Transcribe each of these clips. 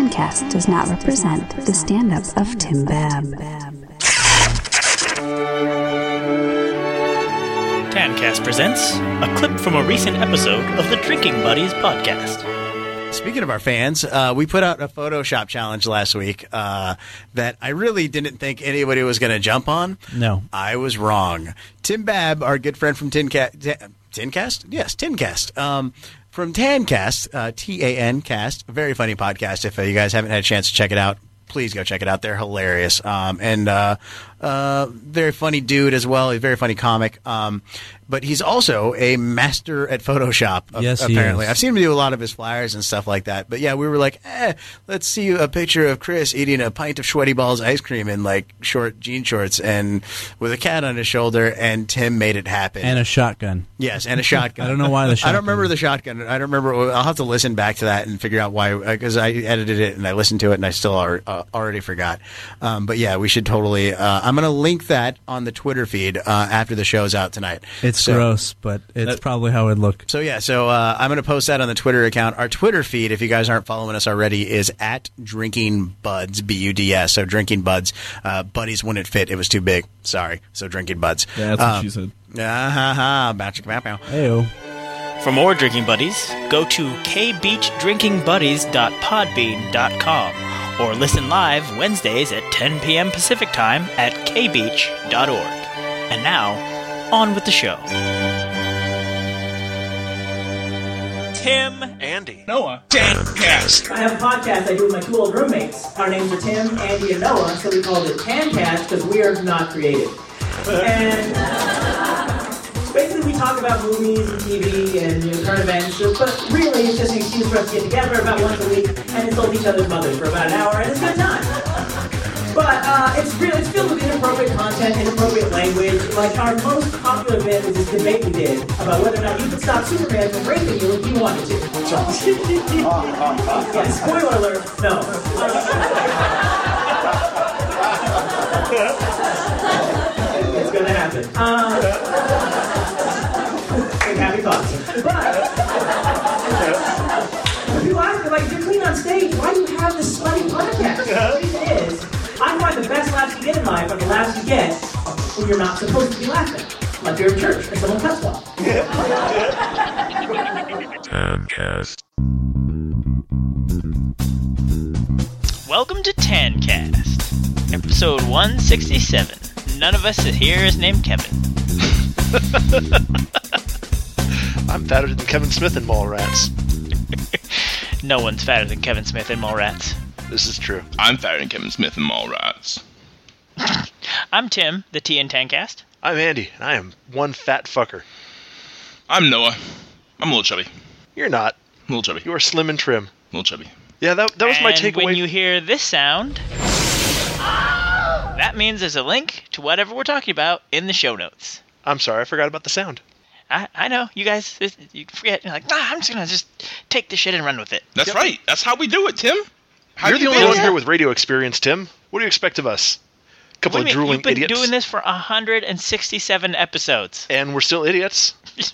Tancast does not represent the stand-up of Tim Babb. Tancast presents a clip from a recent episode of the Drinking Buddies podcast. Speaking of our fans, we put out a Photoshop challenge last week that I really didn't think anybody was going to jump on. No. I was wrong. Tim Babb, our good friend from Tincast? Yes, Tincast. From Tancast, T-A-N cast, a very funny podcast. If you guys haven't had a chance to check it out, please go check it out. They're hilarious. And very funny dude as well. He's a very funny comic. But he's also a master at Photoshop, yes, apparently. he is. I've seen him do a lot of his flyers and stuff like that. But yeah, we were like, let's see a picture of Chris eating a pint of Sweaty Balls ice cream in like short jean shorts and with a cat on his shoulder, and Tim made it happen. And a shotgun. Yes, and a shotgun. I don't know why the shotgun. I don't remember the shotgun. I don't remember. I'll have to listen back to that and figure out why, because I edited it and I listened to it and I still already forgot. But yeah, we should totally. I'm going to link that on the Twitter feed after the show's out tonight. It's gross, but it's probably how it would look. So yeah, I'm going to post that on the Twitter account. Our Twitter feed, if you guys aren't following us already, is at Drinking Buds, B-U-D-S. So Drinking Buds. Buddies wouldn't fit. It was too big. Sorry. So Drinking Buds. Yeah, that's what she said. Heyo. For more Drinking Buddies, go to kbeachdrinkingbuddies.podbean.com or listen live Wednesdays at 10 p.m. Pacific Time at kbeach.org. And now, on with the show. Tim, Andy, Noah, Tancast. I have a podcast I do with my two old roommates. Our names are Tim, Andy, and Noah, so we called it Tancast because we are not creative. And basically we talk about movies and TV and current events, but really it's just an excuse for us to get together about once a week and insult each other's mothers for about an hour, and it's a good time. But it's filled with inappropriate content, inappropriate language. Like our most popular bit was this debate we did about whether or not you could stop Superman from raping you if you wanted to. Yeah, spoiler alert, no. It's gonna happen. Happy thoughts. But people ask me, like, you're clean on stage, why do you have this slutty podcast? The reason is, I find the best laughs you get in life are the laughs you get when you're not supposed to be laughing. Like you're in church and someone cuts off. Tancast. Welcome to Tancast, episode 167. None of us here is named Kevin. I'm fatter than Kevin Smith in Mallrats. No one's fatter than Kevin Smith in Mallrats. This is true. I'm fatter than Kevin Smith in Mallrats. I'm Tim, the T in Tancast. I'm Andy, and I am one fat fucker. I'm Noah. I'm a little chubby. You're not. A little chubby. You are slim and trim. A little chubby. Yeah, that was my takeaway. And when you hear this sound, that means there's a link to whatever we're talking about in the show notes. I'm sorry, I forgot about the sound. I know, you guys, you forget, you're like, I'm just going to take this shit and run with it. That's right. That's how we do it, Tim. You're the only one here with radio experience, Tim. What do you expect of us? A couple of drooling idiots. You've been doing this for 167 episodes. And we're still idiots.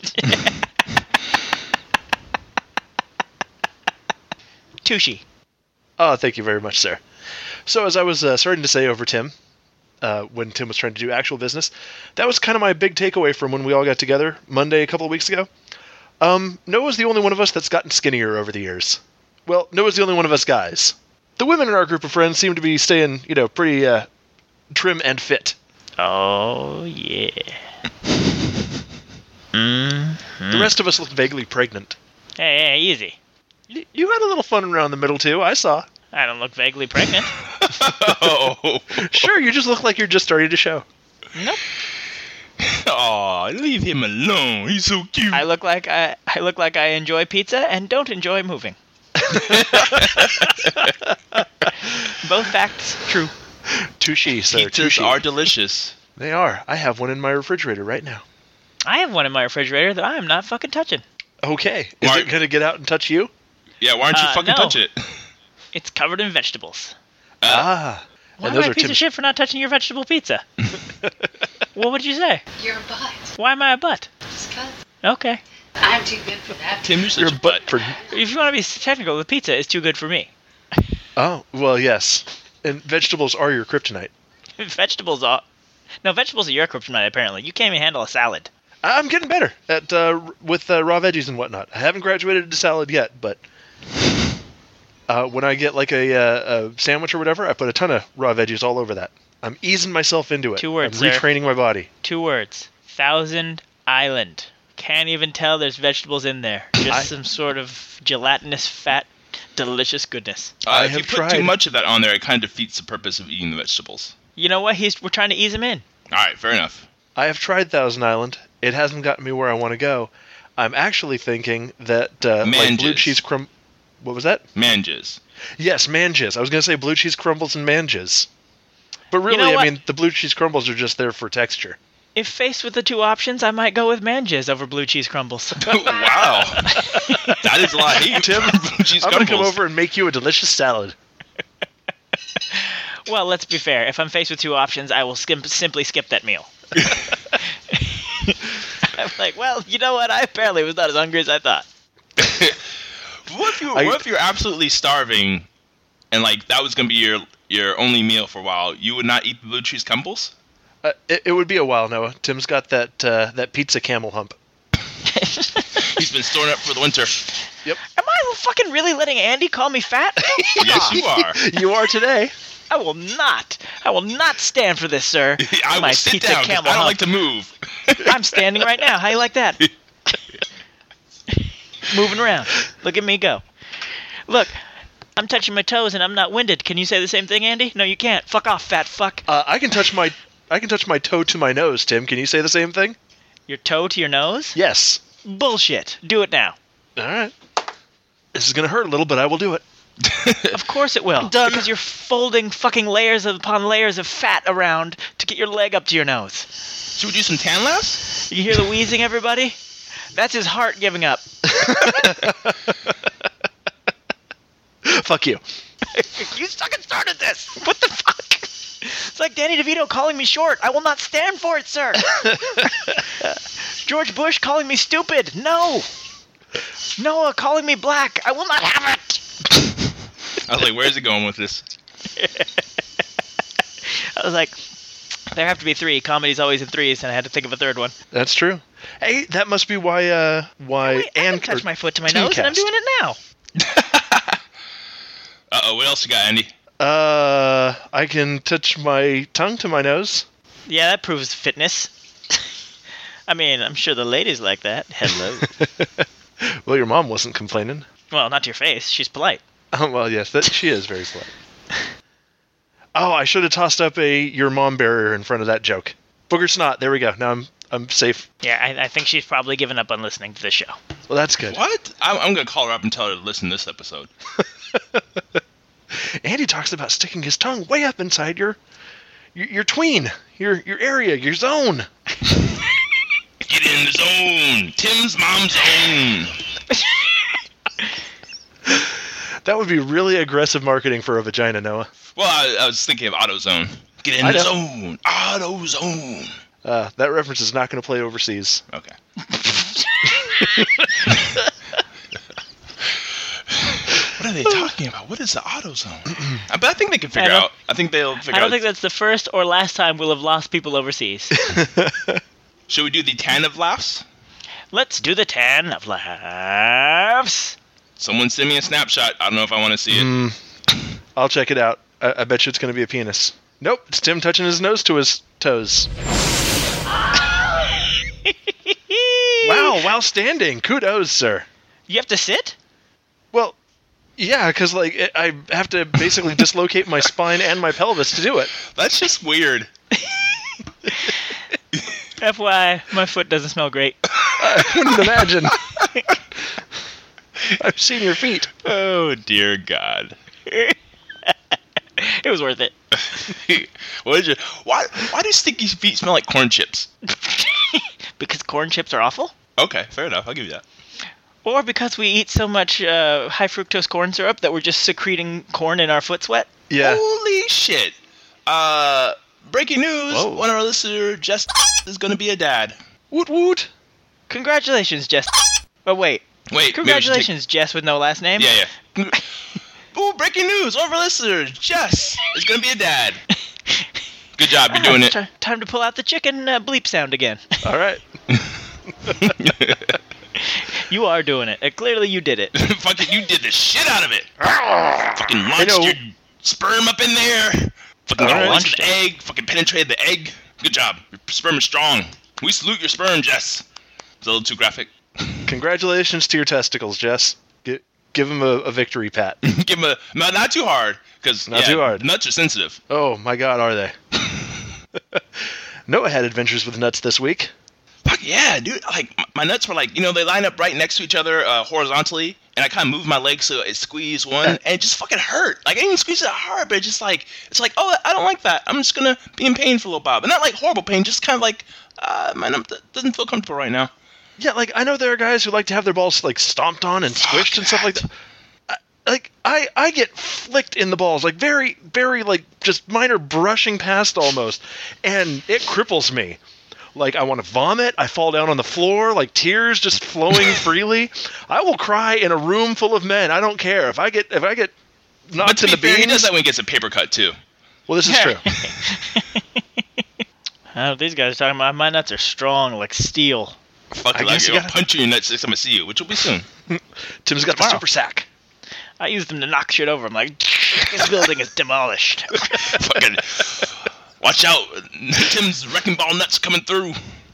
Touche. Oh, thank you very much, sir. So as I was starting to say over Tim, when Tim was trying to do actual business, that was kind of my big takeaway from when we all got together Monday a couple of weeks ago. Noah's the only one of us that's gotten skinnier over the years. Well, Noah's the only one of us guys. The women in our group of friends seem to be staying, pretty trim and fit. Oh, yeah. The rest of us look vaguely pregnant. Hey, easy. You had a little fun around the middle, too. I saw. I don't look vaguely pregnant. Oh. Sure, you just look like you're just starting to show. Nope. Aw, leave him alone. He's so cute. I look like I enjoy pizza and don't enjoy moving. Both facts true. Touche, sir. Pizzas Touche. are delicious. They are. I have one in my refrigerator right now. I have one in my refrigerator that I am not fucking touching. Okay. Is it going to get out and touch you? Yeah, why don't you fucking no. touch it? It's covered in vegetables. Why am I a piece of shit for not touching your vegetable pizza? What would you say? You're a butt. Why am I a butt? Just 'cause. Okay. I'm too good for that. Tim, you're such You're a a butt butt. for... If you want to be technical, the pizza is too good for me. Oh, well, yes. And vegetables are your kryptonite. Vegetables are your kryptonite, apparently. You can't even handle a salad. I'm getting better at with raw veggies and whatnot. I haven't graduated to salad yet, but when I get like a sandwich or whatever, I put a ton of raw veggies all over that. I'm easing myself into it. 2 words, I'm sir. retraining my body. 2 words. Thousand Island. Can't even tell there's vegetables in there. Just some sort of gelatinous, fat, delicious goodness. I If you have put tried. too much of that on there, it kind of defeats the purpose of eating the vegetables. You know what? We're trying to ease him in. All right, fair enough. I have tried Thousand Island. It hasn't gotten me where I want to go. I'm actually thinking that like blue Manges. cheese What was that? Manges. Yes, manges. I was going to say blue cheese crumbles and manges. But really, know I what? mean, the blue cheese crumbles are just there for texture. If faced with the 2 options, I might go with manges over blue cheese crumbles. Wow. That is a lot of hate, Tim. Blue cheese I'm going to come crumbles. over and make you a delicious salad. Well, let's be fair. If I'm faced with 2 options, I will simply skip that meal. I'm like, well, you know what? I apparently was not as hungry as I thought. What if you're absolutely starving, and like that was gonna be your only meal for a while? You would not eat the blue cheese crumbles? It would be a while, Noah. Tim's got that pizza camel hump. He's been storing up for the winter. Yep. Am I fucking really letting Andy call me fat? Yes, you are. You are today. I will not stand for this, sir. I will My sit pizza down. 'Cause camel I don't hump. like to move. I'm standing right now. How you like that? Moving around. Look at me go. Look, I'm touching my toes and I'm not winded. Can you say the same thing, Andy? No, you can't. Fuck off, fat fuck. I can touch my toe to my nose, Tim. Can you say the same thing? Your toe to your nose? Yes. Bullshit. Do it now. All right. This is going to hurt a little, but I will do it. Of course it will. Done. Because you're folding fucking layers upon layers of fat around to get your leg up to your nose. Should we do some tan laughs? You hear the wheezing, everybody? That's his heart giving up. Fuck you. You fucking started this. What the fuck? It's like Danny DeVito calling me short. I will not stand for it, sir. George Bush calling me stupid. No. Noah calling me black. I will not have it. I was like, where's it going with this? I was like, there have to be 3. Comedy's always in 3s, and I had to think of a 3rd one. That's true. Hey, that must be why Wait, I can touch my foot to my nose, and I'm doing it now. Uh-oh, what else you got, Andy? I can touch my tongue to my nose. Yeah, that proves fitness. I mean, I'm sure the ladies like that. Hello. Well, your mom wasn't complaining. Well, not to your face. She's polite. Oh, well, yes, she is very polite. Oh, I should have tossed up your mom barrier in front of that joke. Booger snot. There we go. Now I'm safe. Yeah, I think she's probably given up on listening to this show. Well, that's good. What? I'm going to call her up and tell her to listen to this episode. Andy talks about sticking his tongue way up inside your tween, your area, your zone. Get in the zone. Tim's mom's zone. That would be really aggressive marketing for a vagina, Noah. Well, I was thinking of AutoZone. Get in I the know. zone. AutoZone. That reference is not going to play overseas. Okay. What are they talking about? What is the AutoZone? But I think they can figure out. I think they'll figure out. I don't think that's the first or last time we'll have lost people overseas. Should we do the 10 of laughs? Let's do the 10 of laughs. Someone send me a snapshot. I don't know if I want to see it. I'll check it out. I bet you it's going to be a penis. Nope, it's Tim touching his nose to his toes. Wow, while standing. Kudos, sir. You have to sit? Well, yeah, because I have to basically dislocate my spine and my pelvis to do it. That's just weird. FYI, my foot doesn't smell great. I couldn't imagine. I've seen your feet. Oh, dear God. It was worth it. What did you? Why do stinky feet smell like corn chips? Because corn chips are awful? Okay, fair enough. I'll give you that. Or because we eat so much high fructose corn syrup that we're just secreting corn in our foot sweat? Yeah. Holy shit. Breaking news. Whoa. One of our listeners, Jess, is going to be a dad. Woot woot. Congratulations, Jess. Oh, wait. Wait. Congratulations, Jess with no last name. Yeah. Boop. breaking news. All of our listeners, Jess is going to be a dad. Good job. You're doing it. Time to pull out the chicken bleep sound again. All right. You are doing it. Clearly you did it. Fucking, you did the shit out of it. Fucking launched your sperm up in there. Fucking launched the egg. Fucking penetrated the egg. Good job. Your sperm is strong. We salute your sperm, Jess. It's a little too graphic. Congratulations to your testicles, Jess. Give him a victory pat. Give him not too hard, because too hard. Nuts are sensitive. Oh my God, are they? Noah had adventures with nuts this week. Fuck yeah, dude! Like my nuts were like, they line up right next to each other horizontally, and I kind of moved my legs so it squeezed one, and it just fucking hurt. Like I didn't squeeze it hard, but it's like, oh, I don't like that. I'm just gonna be in pain for a little while, but not like horrible pain, just kind of like my nut doesn't feel comfortable right now. Yeah, like I know there are guys who like to have their balls like stomped on and squished and stuff like that. I get flicked in the balls, like very, very like just minor brushing past almost, and it cripples me. Like I want to vomit. I fall down on the floor, like tears just flowing freely. I will cry in a room full of men. I don't care if I get knocked in the beans. He does that when he gets a paper cut too. Well, this is true. These guys are talking about my nuts are strong like steel. Fuck, I guess I'll punch you in your nuts next time I see you, which will be soon. Tim's got the super sack. I use them to knock shit over. I'm like, this building is demolished. Fucking, watch out. Tim's wrecking ball nuts coming through.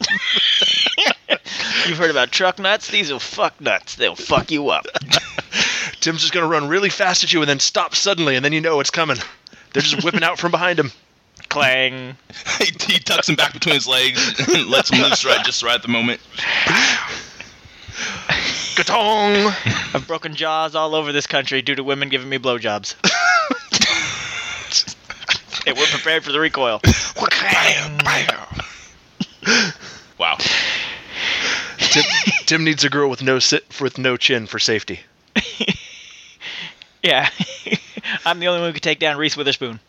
You've heard about truck nuts? These will fuck nuts. They'll fuck you up. Tim's just going to run really fast at you and then stop suddenly, and then you know it's coming. They're just whipping out from behind him. Clang. He tucks him back between his legs and lets him loose just right at the moment. Ka-tong! I've broken jaws all over this country due to women giving me blowjobs. They weren't prepared for the recoil. Wow. Tim needs a girl with no chin for safety. Yeah. I'm the only one who could take down Reese Witherspoon.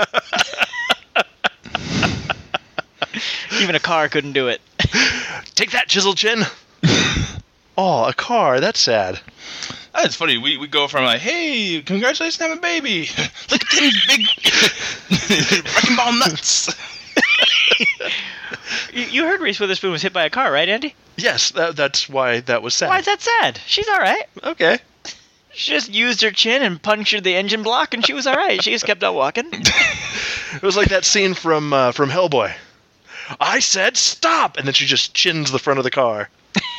Even a car couldn't do it. Take that, Chisel Chin. Oh, a car. That's sad. That's funny. We go from like, hey, congratulations on having a baby. Look at Tim's big wrecking ball nuts. You heard Reese Witherspoon was hit by a car, right, Andy? Yes, that's why that was sad. Why is that sad? She's all right. Okay. She just used her chin and punctured the engine block, and she was all right. She just kept on walking. It was like that scene from Hellboy. I said stop, and then she just chins the front of the car.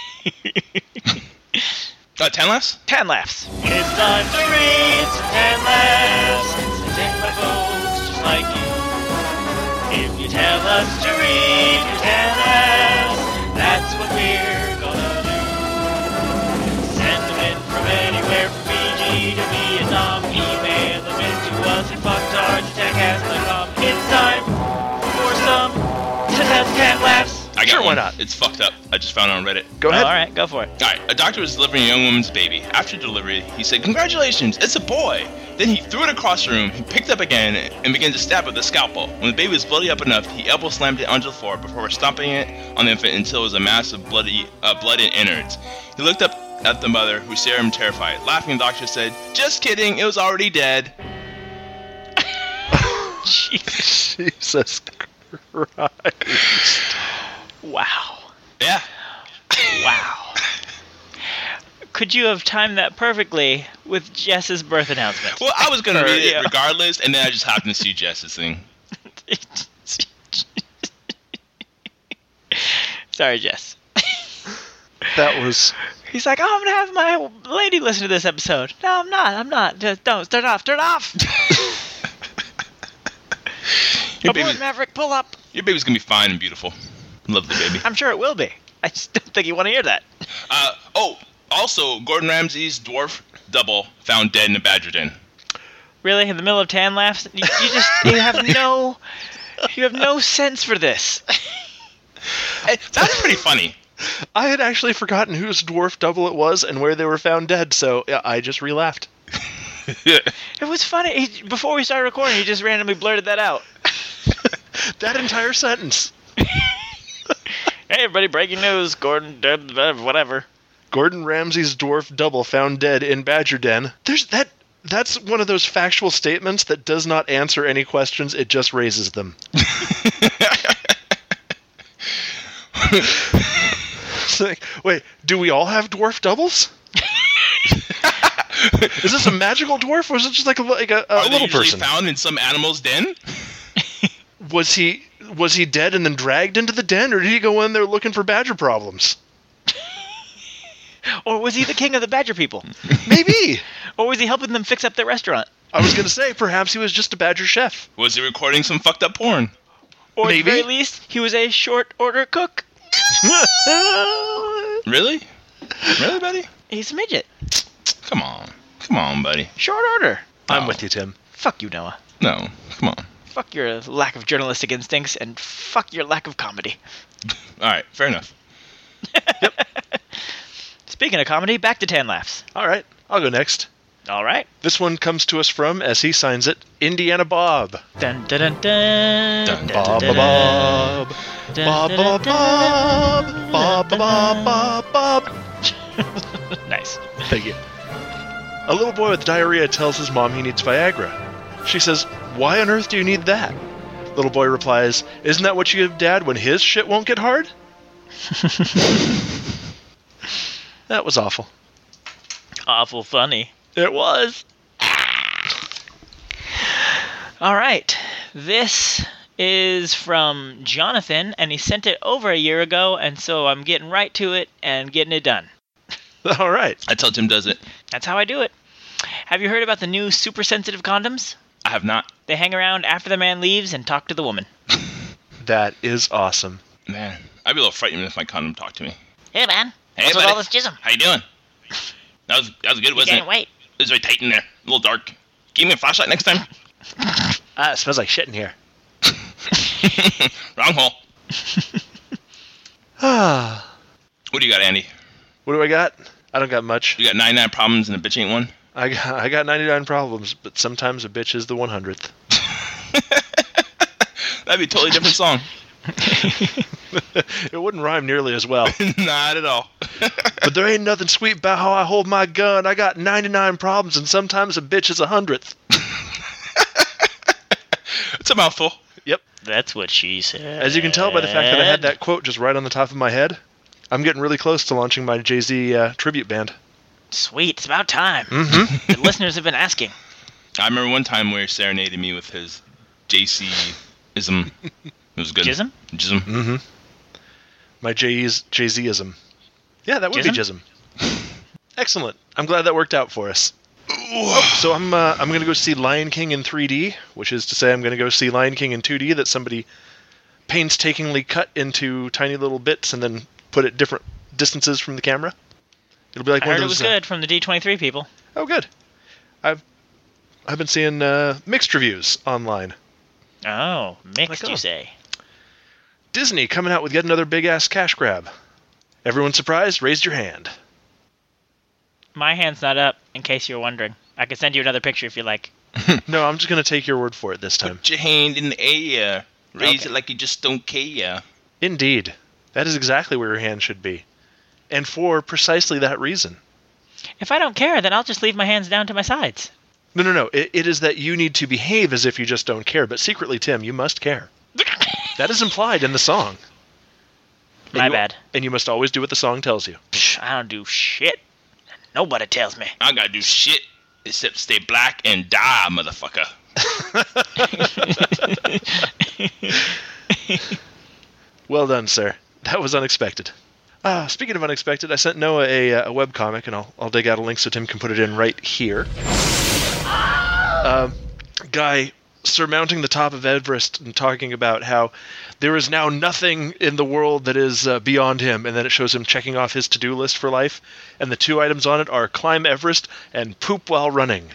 10 laughs? 10 laughs. It's time to read 10 laughs. It's take my folks just like you. If you tell us to read your 10 laughs, that's what we're gonna do. Send them in from anywhere from Fiji to Vietnam. Email them into us at fucktards@tancast.com. It's time for some 10 laughs. I got sure, one. Why not? It's fucked up. I just found it on Reddit. Go ahead. All right, go for it. All right, a doctor was delivering a young woman's baby. After delivery, he said, "Congratulations, it's a boy." Then he threw it across the room. He picked it up again and began to stab it with a scalpel. When the baby was bloody up enough, he elbow slammed it onto the floor before stomping it on the infant until it was a mass of blood and innards. He looked up at the mother, who stared at him terrified. Laughing, the doctor said, "Just kidding, it was already dead." Jesus Christ. Wow. Yeah. Wow. Could you have timed that perfectly with Jess's birth announcement? Well, I was going to read it regardless, and then I just happened to see Jess's thing. Sorry, Jess. That was... He's like, oh, I'm going to have my lady listen to this episode. No, I'm not. Just don't. Turn it off. Abort, Maverick, pull up. Your baby's going to be fine and beautiful. Lovely baby. I'm sure it will be. I just don't think you want to hear that. Also, Gordon Ramsay's dwarf double found dead in a badger den. Really? In the middle of 10 laughs? You have no sense for this. That's pretty funny. I had actually forgotten whose dwarf double it was and where they were found dead, so yeah, I just re-laughed. It was funny. Before we started recording, he just randomly blurted that out. That entire sentence. Hey, everybody, breaking news. Gordon, whatever. Gordon Ramsay's dwarf double found dead in badger den. There's That's one of those factual statements that does not answer any questions, it just raises them. It's like, wait, do we all have dwarf doubles? Is this a magical dwarf, or is it just like a little person? Found in some animal's den? Was he dead and then dragged into the den, or did he go in there looking for badger problems? Or was he the king of the badger people? Maybe. Or was he helping them fix up their restaurant? I was going to say, perhaps he was just a badger chef. Was he recording some fucked up porn? Or Maybe. at the very least, he was a short order cook. Really? Really, buddy? He's a midget. Come on, buddy. Short order. I'm with you, Tim. Fuck you, Noah. No, come on. Fuck your lack of journalistic instincts, and fuck your lack of comedy. All right, fair enough. Speaking of comedy, back to Tan Laughs. All right, I'll go next. All right. This one comes to us from, as he signs it, Indiana Bob. Dun dun dun dun. Dun, Bob, dun, Bob, dun, Bob, dun, Bob, dun, Bob, dun, Bob, Bob, Bob, Bob. Nice. Thank you. A little boy with diarrhea tells his mom he needs Viagra. She says, "Why on earth do you need that?" Little boy replies, "Isn't that what you give Dad when his shit won't get hard?" That was awful. Awful funny. It was. All right. This is from Jonathan, and he sent it over a year ago, and so I'm getting right to it and getting it done. All right. That's how Tim does it. That's how I do it. Have you heard about the new super sensitive condoms? I have not. They hang around after the man leaves and talk to the woman. That is awesome. Man, I'd be a little frightened if my condom talked to me. Hey, man. Hey, What's with buddy. all this jism? How you doing? That was good, You wasn't can't it? wait. It was very tight in there. A little dark. Give me a flashlight next time. It smells like shit in here. Wrong hole. Ah. What do you got, Andy? What do I got? I don't got much. You got 99 problems and a bitch ain't one? I got 99 problems, but sometimes a bitch is the 100th. That'd be a totally different song. It wouldn't rhyme nearly as well. Not at all. But there ain't nothing sweet about how I hold my gun. I got 99 problems, and sometimes a bitch is 100th. It's a mouthful. Yep. That's what she said. As you can tell by the fact that I had that quote just right on the top of my head, I'm getting really close to launching my Jay-Z tribute band. Sweet. It's about time. Mm-hmm. The listeners have been asking. I remember one time where he serenaded me with his JC-ism. It was good. Jism? Jism. Mm-hmm. My Jay-Z-ism. Yeah, that would be Jism. Excellent. I'm glad that worked out for us. So I'm going to go see Lion King in 3D, which is to say I'm going to go see Lion King in 2D that somebody painstakingly cut into tiny little bits and then put at different distances from the camera. It'll be like I one heard of it those. was good from the D23 people. Oh, good. I've been seeing mixed reviews online. Oh, mixed, Like, oh. you say? Disney coming out with yet another big-ass cash grab. Everyone surprised? Raise your hand. My hand's not up, in case you're wondering. I can send you another picture if you like. No, I'm just going to take your word for it this time. Put your hand in the air. Raise Okay. it like you just don't care. Indeed. That is exactly where your hand should be. And for precisely that reason. If I don't care, then I'll just leave my hands down to my sides. No. It is that you need to behave as if you just don't care. But secretly, Tim, you must care. That is implied in the song. My bad. And you must always do what the song tells you. Psh, I don't do shit. Nobody tells me. I gotta do shit except stay black and die, motherfucker. Well done, sir. That was unexpected. Speaking of unexpected, I sent Noah a webcomic, and I'll dig out a link so Tim can put it in right here. Guy surmounting the top of Everest and talking about how there is now nothing in the world that is beyond him, and then it shows him checking off his to-do list for life, and the two items on it are climb Everest and poop while running.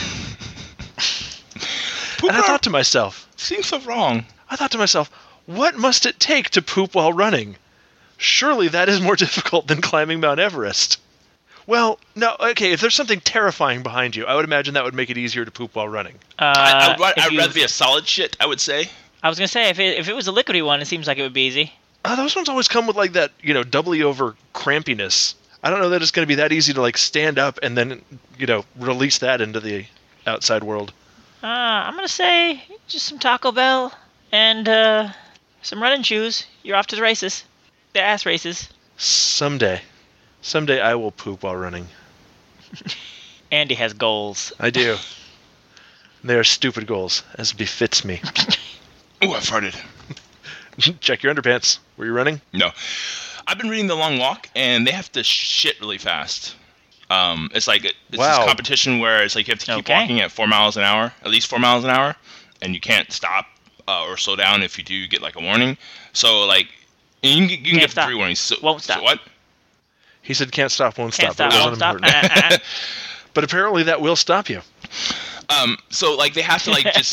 And I thought to myself, Seems so wrong. what must it take to poop while running? Surely that is more difficult than climbing Mount Everest. Well, no, okay, if there's something terrifying behind you, I would imagine that would make it easier to poop while running. I'd if rather be a solid shit, I would say. I was going to say, if it was a liquidy one, it seems like it would be easy. Those ones always come with, like, that, doubly over crampiness. I don't know that it's going to be that easy to, like, stand up and then, release that into the outside world? I'm going to say just some Taco Bell and some running shoes. You're off to the races. The ass races. Someday I will poop while running. Andy has goals. I do. They are stupid goals, as befits me. Ooh, I farted. Check your underpants. Were you running? No. I've been reading The Long Walk, and they have to shit really fast. It's like it's this competition where it's like you have to keep walking at 4 miles an hour, at least 4 miles an hour, and you can't stop or slow down. If you do, you get like a warning. So like you can get 3 warnings. So, won't stop. So what? He said can't stop, won't Can't stop. stop, won't stop. But apparently that will stop you. So like they have to like just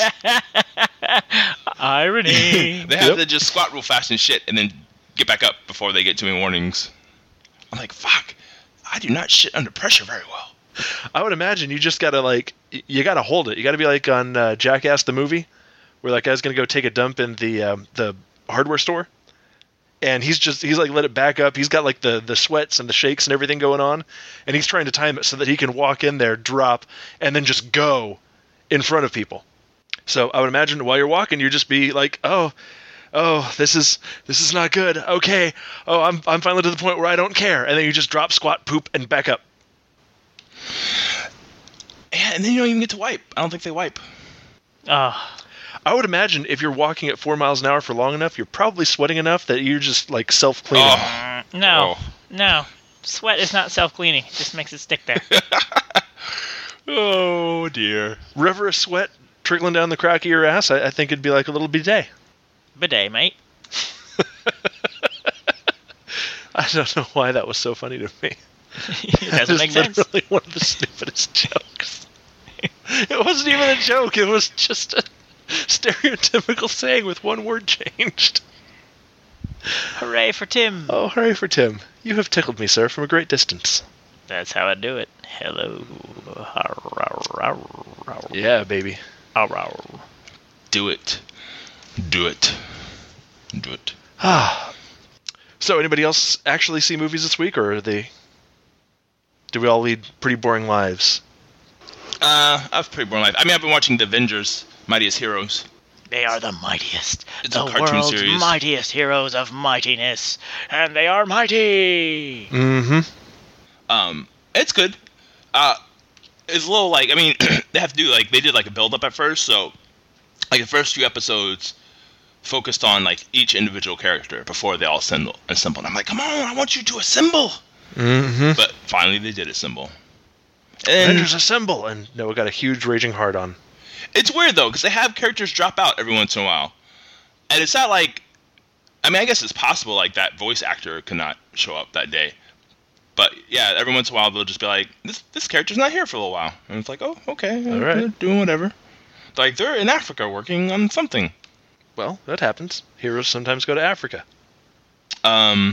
irony. They have to just squat real fast and shit, and then get back up before they get too many warnings. I'm like, fuck. I do not shit under pressure very well. I would imagine you just gotta you gotta hold it. You gotta be like on Jackass the movie, where that guy's gonna go take a dump in the hardware store, and he's like let it back up. He's got like the sweats and the shakes and everything going on, and he's trying to time it so that he can walk in there, drop, and then just go in front of people. So I would imagine while you're walking, you just be like, oh, this is not good. Okay. Oh, I'm finally to the point where I don't care. And then you just drop, squat, poop, and back up. Yeah, and then you don't even get to wipe. I don't think they wipe. I would imagine if you're walking at 4 miles an hour for long enough, you're probably sweating enough that you're just like self-cleaning. No. Sweat is not self-cleaning. It just makes it stick there. Oh, dear. River of sweat trickling down the crack of your ass, I think it'd be like a little bidet. Bidet, mate. I don't know why that was so funny to me. It doesn't make sense. Literally one of the stupidest jokes. It wasn't even a joke. It was just a stereotypical saying with one word changed. Hooray for Tim. Oh, hooray for Tim. You have tickled me, sir, from a great distance. That's how I do it. Hello. Yeah, baby. Do it. Do it. Do it. So, anybody else actually see movies this week, or do we all lead pretty boring lives? I've pretty boring life. I mean, I've been watching The Avengers, Mightiest Heroes. They are the mightiest. It's the a cartoon world's series. Mightiest heroes of mightiness. And they are mighty. Mm-hmm. It's good. It's a little like, I mean, they have to do like, they did like a build up at first, so like the first few episodes focused on like each individual character before they all assemble. And I'm like, come on, I want you to assemble. Mm-hmm. But finally they did assemble. And Avengers assemble, and Noah got a huge raging hard on. It's weird though, because they have characters drop out every once in a while, and it's not like, I mean, I guess it's possible like that voice actor could not show up that day, but yeah, every once in a while they'll just be like, this character's not here for a little while, and it's like, oh, okay, all right, they're doing whatever. Like they're in Africa working on something. Well, that happens. Heroes sometimes go to Africa. And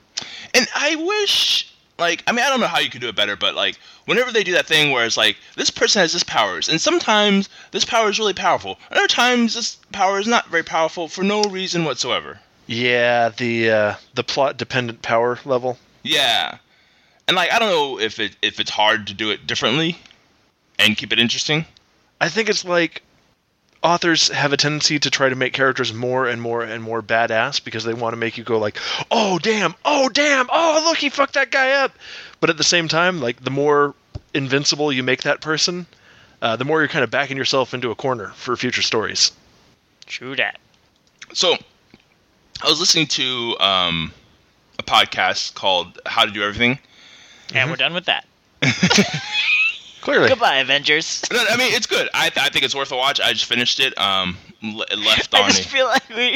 I wish, like, I mean, I don't know how you could do it better, but like, whenever they do that thing where it's like, this person has this powers, and sometimes this power is really powerful, and other times this power is not very powerful for no reason whatsoever. Yeah, the plot-dependent power level. Yeah. And like, I don't know if it's hard to do it differently and keep it interesting. I think it's like authors have a tendency to try to make characters more and more and more badass because they want to make you go like, oh damn, oh look, he fucked that guy up. But at the same time, like the more invincible you make that person, the more you're kind of backing yourself into a corner for future stories. True that. So, I was listening to a podcast called How to Do Everything. And we're done with that. Clearly. Goodbye, Avengers. No, I mean, it's good. I think it's worth a watch. I just finished it. Left on I just feel like we're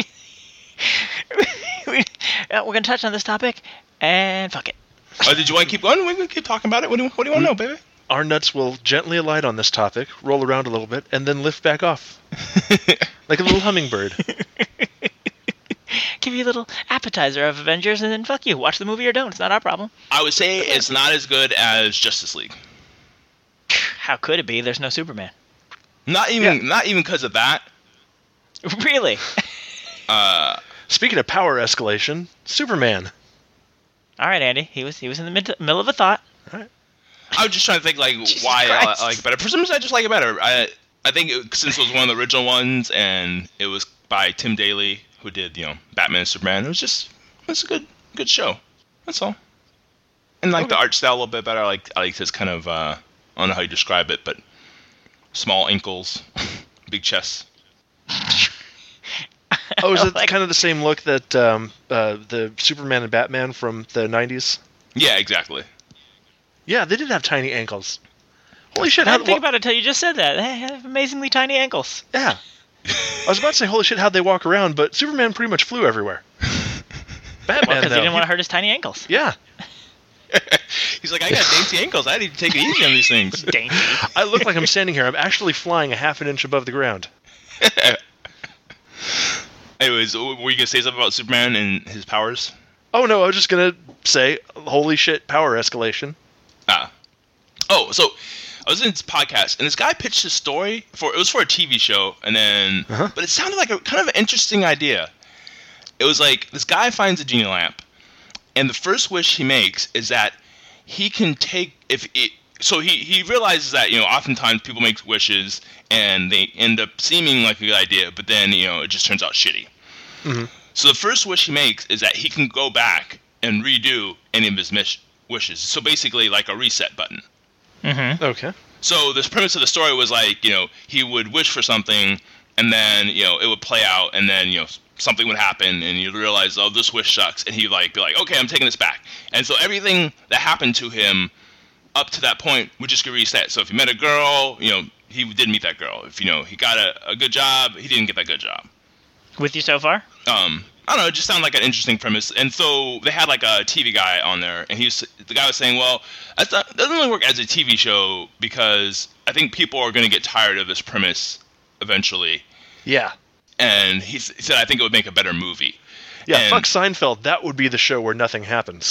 going to touch on this topic, and fuck it. Did you want to keep going? We can keep talking about it. What do you want to know, baby? Our nuts will gently alight on this topic, roll around a little bit, and then lift back off. Like a little hummingbird. Give you a little appetizer of Avengers, and then fuck you. Watch the movie or don't. It's not our problem. I would say it's not as good as Justice League. How could it be? There's no Superman. Not even because of that. Really? Speaking of power escalation, Superman. All right, Andy. He was in the middle of a thought. All right. I was just trying to think like Jesus why Christ. I like it better. For some reason, I just like it better. I think since it was one of the original ones and it was by Tim Daly who did Batman and Superman. It's a good show. That's all. And like the art style a little bit better. I like his kind of I don't know how you describe it, but small ankles, big chest. Oh, is it kind of the same look that the Superman and Batman from the 90s? Yeah, exactly. Yeah, they did have tiny ankles. Holy shit! I didn't think about it until you just said that. They have amazingly tiny ankles. Yeah. I was about to say, holy shit, how'd they walk around? But Superman pretty much flew everywhere. Batman, Because though, he didn't want to hurt his tiny ankles. Yeah. He's like, I got dainty ankles. I need to take it easy on these things. Dainty. I look like I'm standing here. I'm actually flying a half an inch above the ground. Anyways, were you going to say something about Superman and his powers? Oh, no, I was just going to say, holy shit, power escalation. Oh, so I was in this podcast, and this guy pitched his story for a TV show, and then, but it sounded like a kind of an interesting idea. It was like, this guy finds a genie lamp, and the first wish he makes is that he can take, so he realizes that, oftentimes people make wishes, and they end up seeming like a good idea, but then, it just turns out shitty. Mm-hmm. So the first wish he makes is that he can go back and redo any of his wishes. So basically like a reset button. Mm-hmm. Okay. So this premise of the story was like, he would wish for something, and then, it would play out, and then, something would happen, and you'd realize, oh, this wish sucks, and he'd be like, okay, I'm taking this back. And so everything that happened to him up to that point would just get reset. So if he met a girl, he didn't meet that girl. If, he got a good job, he didn't get that good job. With you so far? I don't know, it just sounded like an interesting premise. And so they had like a TV guy on there, and the guy was saying, well, that doesn't really work as a TV show because I think people are going to get tired of this premise eventually. Yeah. And he said, I think it would make a better movie. Yeah, and, fuck Seinfeld. That would be the show where nothing happens.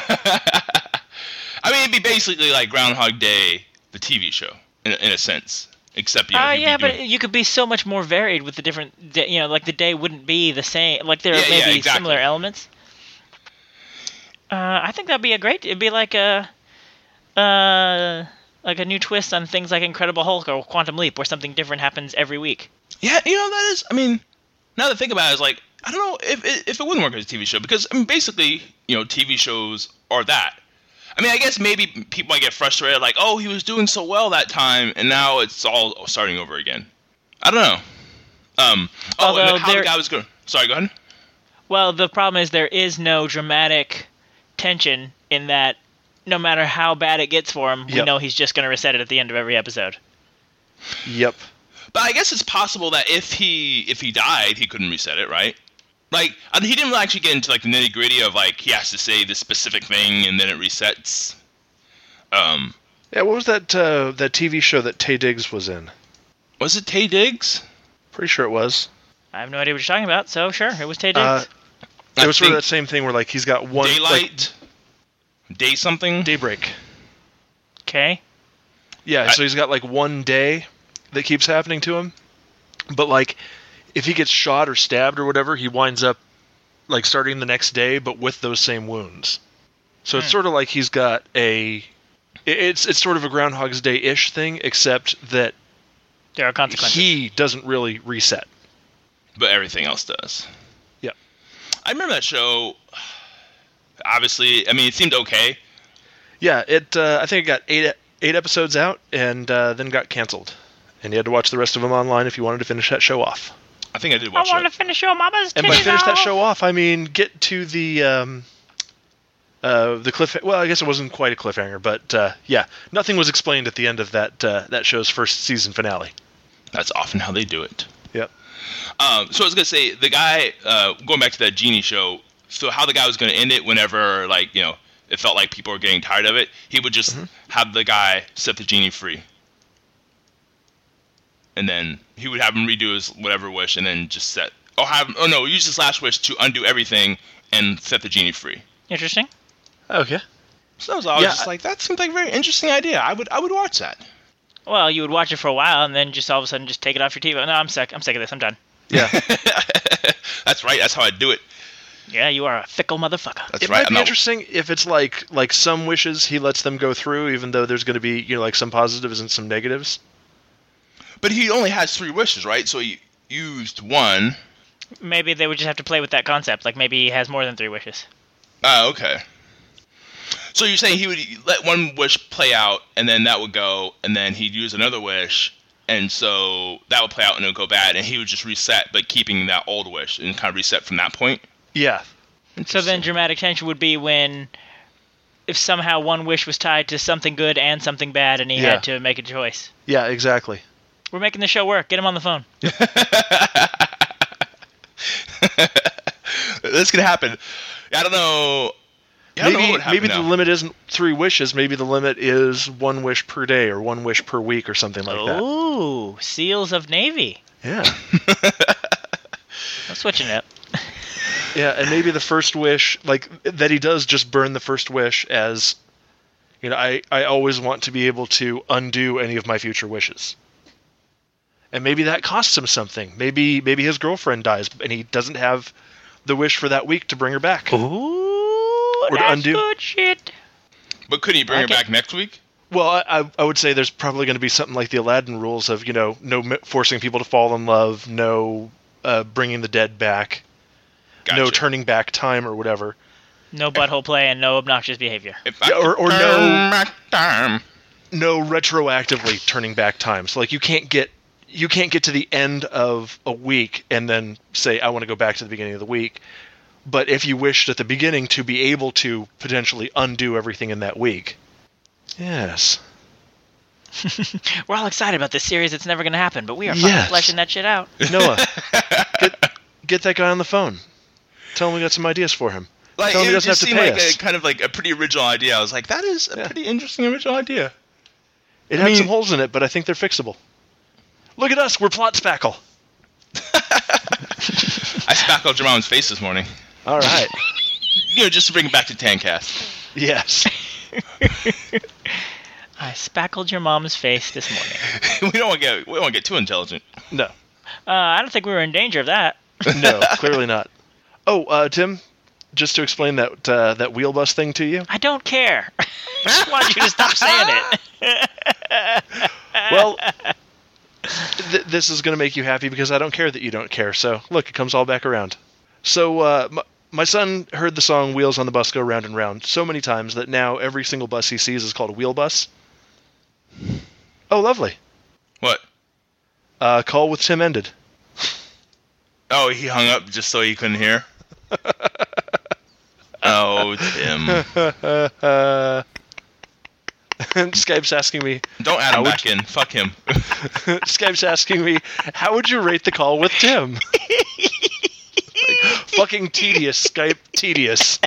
I mean, it'd be basically like Groundhog Day, the TV show, in a sense. Except, but you could be so much more varied with the different, like the day wouldn't be the same. Like there may be exactly. similar elements. I think that'd be it'd be like a new twist on things like Incredible Hulk or Quantum Leap, where something different happens every week. Yeah, that is, I mean, now that I think about it, it's like, I don't know if it wouldn't work as a TV show, because, I mean, basically, TV shows are that. I mean, I guess maybe people might get frustrated, like, oh, he was doing so well that time, and now it's all starting over again. I don't know. And then how the guy was going. Sorry, go ahead. Well, the problem is there is no dramatic tension in that no matter how bad it gets for him, we know he's just going to reset it at the end of every episode. Yep. But I guess it's possible that if he died, he couldn't reset it, right? Like, he didn't really actually get into, like, the nitty-gritty of, like, he has to say this specific thing and then it resets. Yeah, what was that TV show that Taye Diggs was in? Was it Taye Diggs? Pretty sure it was. I have no idea what you're talking about, so sure, it was Taye Diggs. It was sort of that same thing where, like, he's got one... Daylight? Day something? Daybreak. Okay. Yeah, so he's got, like, one day that keeps happening to him. But, like, if he gets shot or stabbed or whatever, he winds up, like, starting the next day, but with those same wounds. So it's sort of like he's got it's sort of a Groundhog's Day-ish thing, except that there are consequences. He doesn't really reset. But everything else does. Yeah. I remember that show. Obviously, I mean, it seemed okay. Yeah, I think it got eight episodes out, and then got canceled. And you had to watch the rest of them online if you wanted to finish that show off. I think I did watch it. I want to finish your mama's titties. And by finish that show off, I mean get to the cliff. Well, I guess it wasn't quite a cliffhanger, but yeah, nothing was explained at the end of that show's first season finale. That's often how they do it. Yep. So I was gonna say the guy going back to that genie show. So how the guy was gonna end it whenever it felt like people were getting tired of it, he would just have the guy set the genie free. And then he would have him redo his whatever wish, and then just use his last wish to undo everything and set the genie free. Interesting. Okay. So I was just like, that seems like a very interesting idea. I would watch that. Well, you would watch it for a while, and then just all of a sudden just take it off your TV. No, I'm sick of this. I'm done. Yeah. That's right. That's how I do it. Yeah, you are a fickle motherfucker. That's It right. might be interesting if it's like some wishes he lets them go through, even though there's going to be like some positives and some negatives. But he only has 3 wishes, right? So he used 1. Maybe they would just have to play with that concept. Like maybe he has more than 3 wishes. Oh, okay. So you're saying he would let 1 wish play out, and then that would go, and then he'd use another wish, and so that would play out and it would go bad, and he would just reset, but keeping that old wish and kind of reset from that point? Yeah. So then dramatic tension would be if somehow 1 wish was tied to something good and something bad, and he had to make a choice. Yeah, exactly. We're making the show work. Get him on the phone. This could happen. I don't know. I don't know what would happen Maybe now. the limit isn't 3 wishes. Maybe the limit is 1 wish per day or 1 wish per week or something like that. Ooh, Seals of Navy. Yeah. I'm switching it up. Yeah, and maybe the first wish, like, that he does just burn the first wish as, I always want to be able to undo any of my future wishes. And maybe that costs him something. Maybe his girlfriend dies and he doesn't have the wish for that week to bring her back. Ooh, Or to that's undo. good shit. But couldn't he bring her back next week? Well, I would say there's probably going to be something like the Aladdin rules of, no forcing people to fall in love, no bringing the dead back, no turning back time or whatever. No butthole play and no obnoxious behavior. Or turn back time. No retroactively turning back time. So like you can't get to the end of a week and then say I want to go back to the beginning of the week. But if you wished at the beginning to be able to potentially undo everything in that week. Yes. We're all excited about this series. It's never going to happen, but we are fucking fleshing that shit out. Noah, get that guy on the phone. Tell him we got some ideas for him. Like, Tell him he it doesn't have just to seemed pay like us. a kind of like a pretty original idea. I was like, that is a pretty interesting original idea. It had some holes in it, but I think they're fixable. Look at us, we're plot spackle. I spackled your mom's face this morning. All right. Just to bring it back to Tancast. Yes. I spackled your mom's face this morning. we don't want to get too intelligent. No. I don't think we were in danger of that. No, clearly not. Oh, Tim, just to explain that wheel bus thing to you. I don't care. I just wanted you to stop saying it. Well, this is going to make you happy because I don't care that you don't care. So, look, it comes all back around. So, my son heard the song Wheels on the Bus Go Round and Round so many times that now every single bus he sees is called a wheel bus. Oh, lovely. What? Call with Tim ended. Oh, he hung up just so he couldn't hear? Oh, Tim. Skype's asking me... Don't add him back in. Fuck him. Skype's asking me, how would you rate the call with Tim? Fucking tedious, Skype, tedious.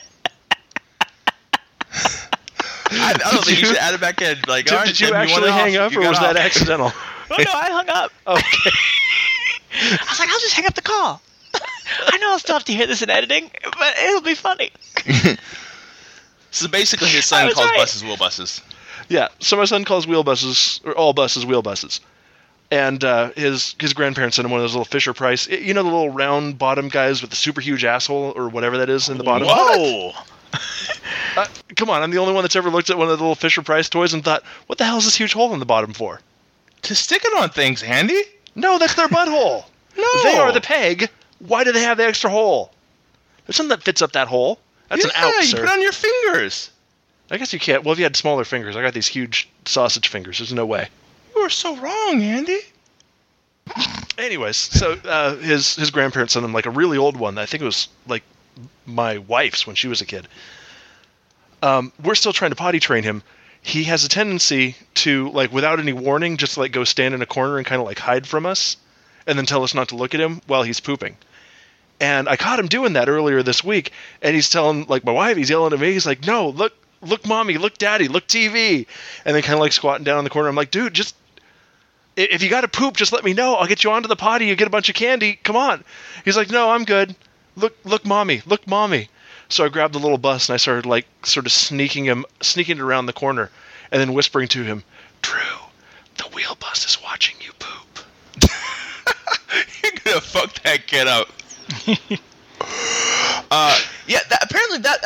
I don't think you should add it back in. Like, Tim, all right, did you Tim, actually went hang off. up, or was that accidental? Oh, no, I hung up. Okay. I was like, I'll just hang up the call. I know I'll still have to hear this in editing, but it'll be funny. So basically his son was calls right. buses wheel buses. Yeah, so my son calls wheel buses, or all buses, wheel buses. And his grandparents sent him one of those little Fisher-Price, the little round bottom guys with the super huge asshole, or whatever that is in the bottom. Whoa! Come on, I'm the only one that's ever looked at one of the little Fisher-Price toys and thought, what the hell is this huge hole in the bottom for? To stick it on things, Andy. No, that's their butthole. No. They are the peg. Why do they have the extra hole? There's something that fits up that hole. That's an out, you sir. put it on your fingers. I guess you can't. Well, if you had smaller fingers. I got these huge sausage fingers. There's no way. You are so wrong, Andy. Anyways, so his grandparents sent him like a really old one. I think it was like my wife's when she was a kid. We're still trying to potty train him. He has a tendency to, like, without any warning, just like go stand in a corner and kind of like hide from us and then tell us not to look at him while he's pooping. And I caught him doing that earlier this week, and he's telling, like, my wife, he's yelling at me, he's like, no, look mommy, look daddy, look TV. And then kind of like squatting down in the corner. I'm like, dude, just, if you got to poop, just let me know. I'll get you onto the potty. You get a bunch of candy. Come on. He's like, no, I'm good. Look mommy, look mommy. So I grabbed the little bus and I started like sort of sneaking it around the corner and then whispering to him, Drew, the wheel bus is watching you poop. You're gonna fuck that kid up.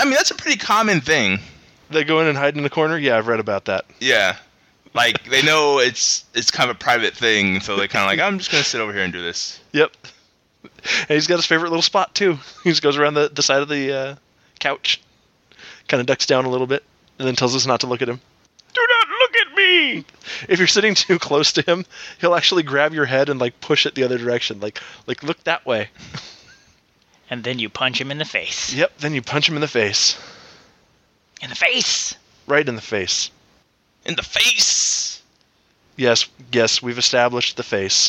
I mean, that's a pretty common thing. They go in and hide in the corner? Yeah, I've read about that. Yeah. Like, they know it's kind of a private thing, so they kind of like, I'm just going to sit over here and do this. Yep. And he's got his favorite little spot, too. He just goes around the side of the couch, kind of ducks down a little bit, and then tells us not to look at him. Do not look at me! If you're sitting too close to him, he'll actually grab your head and, like, push it the other direction. Like look that way. And then you punch him in the face. Yep, then you punch him in the face. In the face! Right in the face. In the face! Yes, we've established the face.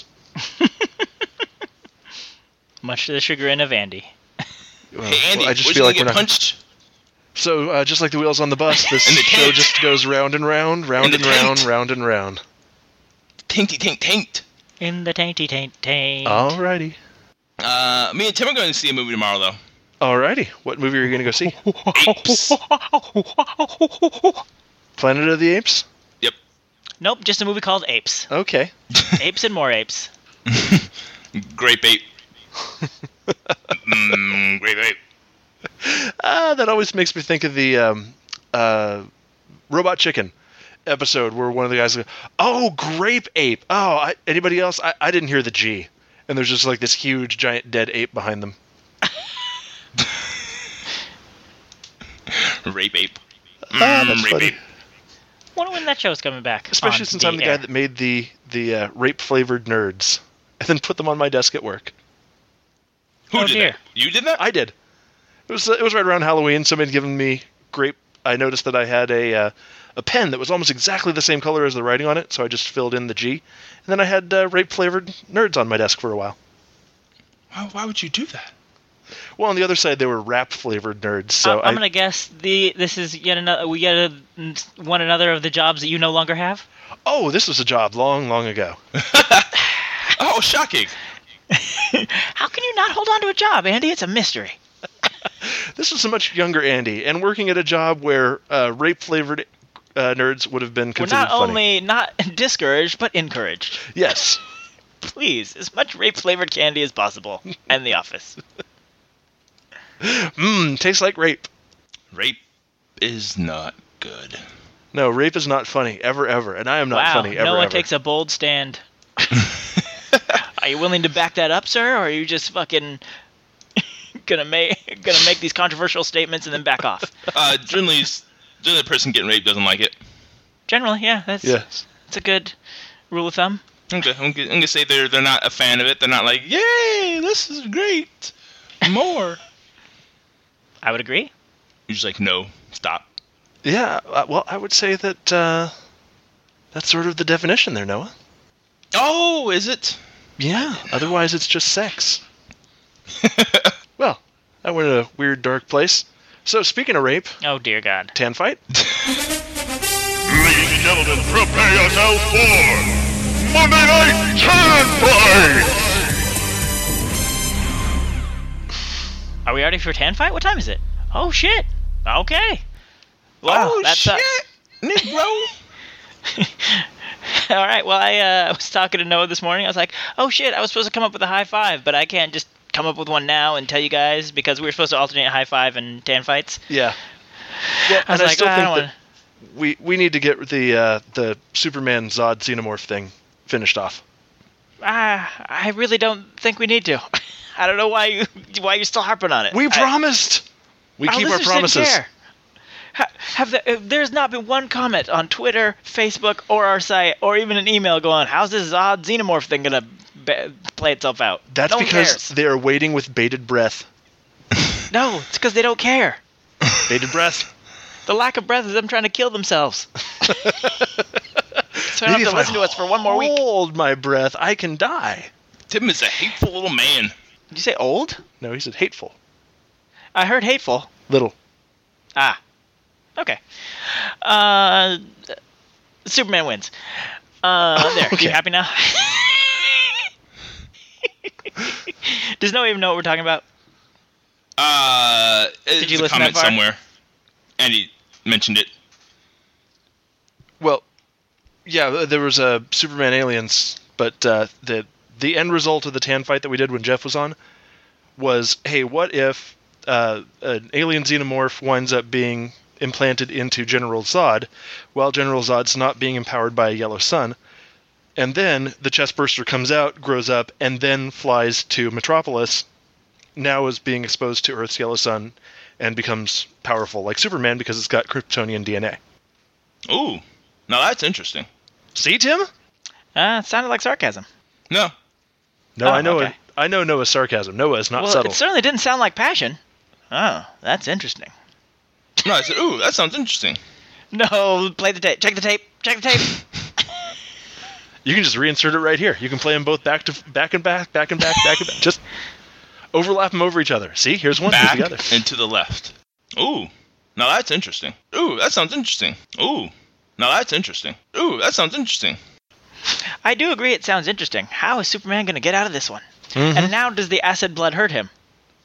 Much to the chagrin of Andy. Hey, Andy, I just where's feel you like get we're not... punched? So, just like the wheels on the bus, this In the show taint. just goes round and round, round In the and round, taint. round and round. Tainty, taint, taint. In the tainty taint taint. Alrighty. Me and Tim are going to see a movie tomorrow, though. Alrighty. What movie are you going to go see? Apes. Planet of the Apes? Yep. Nope, just a movie called Apes. Okay. Apes and more apes. Grape ape. Grape ape. That always makes me think of the Robot Chicken episode where one of the guys goes, "Oh, grape ape. Oh, anybody else? I didn't hear the G." And there's just like this huge, giant, dead ape behind them. Rape ape. That's rape funny. ape. Wonder when that show's coming back. Especially on since I'm the guy air. that made the rape-flavored nerds and then put them on my desk at work. Who Oh, did dear. that? You did that? I did. It was right around Halloween. Somebody had given me grape. I noticed that I had a pen that was almost exactly the same color as the writing on it, so I just filled in the G. And then I had rape-flavored nerds on my desk for a while. Why would you do that? Well, on the other side, they were rap-flavored nerds. So I'm gonna guess this is yet another. We get one another of the jobs that you no longer have. Oh, this was a job long, long ago. Oh, shocking. How can you not hold on to a job, Andy? It's a mystery. This was a much younger Andy, and working at a job where rape-flavored nerds would have been We're considered not funny. only not discouraged, but encouraged. Yes. Please, as much rape-flavored candy as possible. And The Office. Tastes like rape. Rape is not good. No, rape is not funny, ever, ever. And I am not Wow, funny, ever, Noah ever. takes a bold stand. Are you willing to back that up, sir, or are you just fucking gonna make these controversial statements and then back off? Generally, the person getting raped doesn't like it. Generally, yeah, that's a good rule of thumb. Okay, I'm gonna say they're not a fan of it. They're not like, yay, this is great. More. I would agree. You're just like, no, stop. Yeah, well, I would say that that's sort of the definition there, Noah. Oh, is it? Yeah, otherwise it's just sex. Well, I went in a weird, dark place. So, speaking of rape, Oh dear God. tan fight? Ladies and gentlemen, prepare yourselves for Monday Night Tan Fight! Are we ready for Tan Fight? What time is it? Oh shit. Okay. Wow, Oh, that's shit, Negro. All right. Well, I was talking to Noah this morning. I was like, "Oh shit! I was supposed to come up with a high five, but I can't just come up with one now and tell you guys because we were supposed to alternate high five and tan fights." Yeah. Well, I was and like, still "I think don't that we need to get the Superman Zod Xenomorph thing finished off. I really don't think we need to. I don't know why you're still harping on it. We promised. We keep our listeners didn't promises. care. There's not been one comment on Twitter, Facebook, or our site, or even an email going, "How's this Zod Xenomorph thing gonna play itself out?" That's no one because cares. they are waiting with bated breath. No, it's because they don't care. Bated breath. The lack of breath is them trying to kill themselves. So I don't Maybe have if to listen to us for one more week. Hold my breath, I can die. Tim is a hateful little man. Did you say old? No, he said hateful. I heard hateful. Little. Ah. Okay. Superman wins. There. Okay. You happy now? Does no one even know what we're talking about? Did you a listen comment that far? somewhere? Andy mentioned it. Well, yeah, there was a Superman Aliens, but the end result of the tan fight that we did when Jeff was on was, hey, what if an alien xenomorph winds up being implanted into General Zod, while General Zod's not being empowered by a yellow sun. And then the chestburster comes out, grows up, and then flies to Metropolis, now is being exposed to Earth's yellow sun, and becomes powerful like Superman because it's got Kryptonian DNA. Ooh, now that's interesting. See, Tim? It sounded like sarcasm. No. No, Oh, I know okay. I know Noah's sarcasm. Noah is not Well, subtle. it certainly didn't sound like passion. Oh, that's interesting. No, I said, ooh, that sounds interesting. No, play the tape. Check the tape. Check the tape. You can just reinsert it right here. You can play them both back and back. Just overlap them over each other. See, here's one, Back here's the other. and to the left. Ooh, now that's interesting. Ooh, that sounds interesting. Ooh, now that's interesting. Ooh, that sounds interesting. I do agree it sounds interesting. How is Superman going to get out of this one? And now does the acid blood hurt him?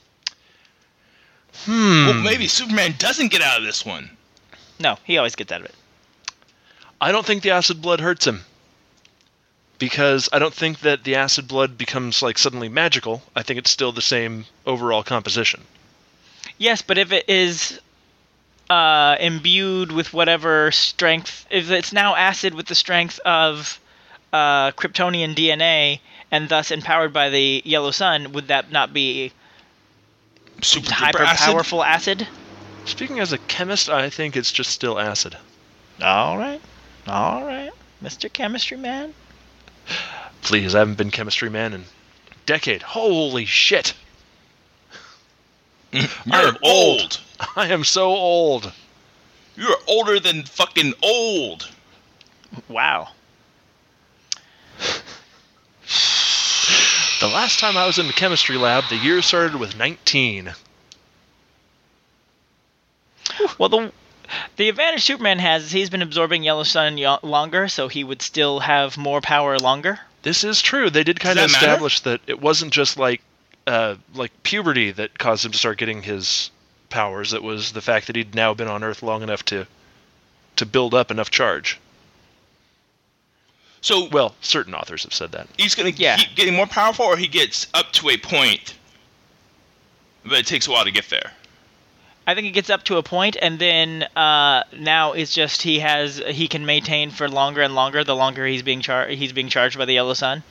Well, maybe Superman doesn't get out of this one. No, he always gets out of it. I don't think the acid blood hurts him. Because I don't think that the acid blood becomes like suddenly magical. I think it's still the same overall composition. Yes, but if it is imbued with whatever strength, if it's now acid with the strength of Kryptonian DNA and thus empowered by the yellow sun, would that not be Super hyper powerful acid? Speaking as a chemist, I think it's just still acid. All right, Mr. Chemistry Man. Please, I haven't been chemistry man in a decade. Holy shit! You're old. I am so old. You're older than fucking old. Wow. The last time I was in the chemistry lab, the year started with 19. Well, the advantage Superman has is he's been absorbing yellow sun longer, so he would still have more power longer. This is true. They did kind of Does that matter? establish that it wasn't just like puberty that caused him to start getting his powers. It was the fact that he'd now been on Earth long enough to build up enough charge. So, Well, certain authors have said that. he's going to keep getting more powerful, or he gets up to a point, but it takes a while to get there. I think it gets up to a point, and then now it's just he can maintain for longer and longer. The longer he's being charged by the yellow sun.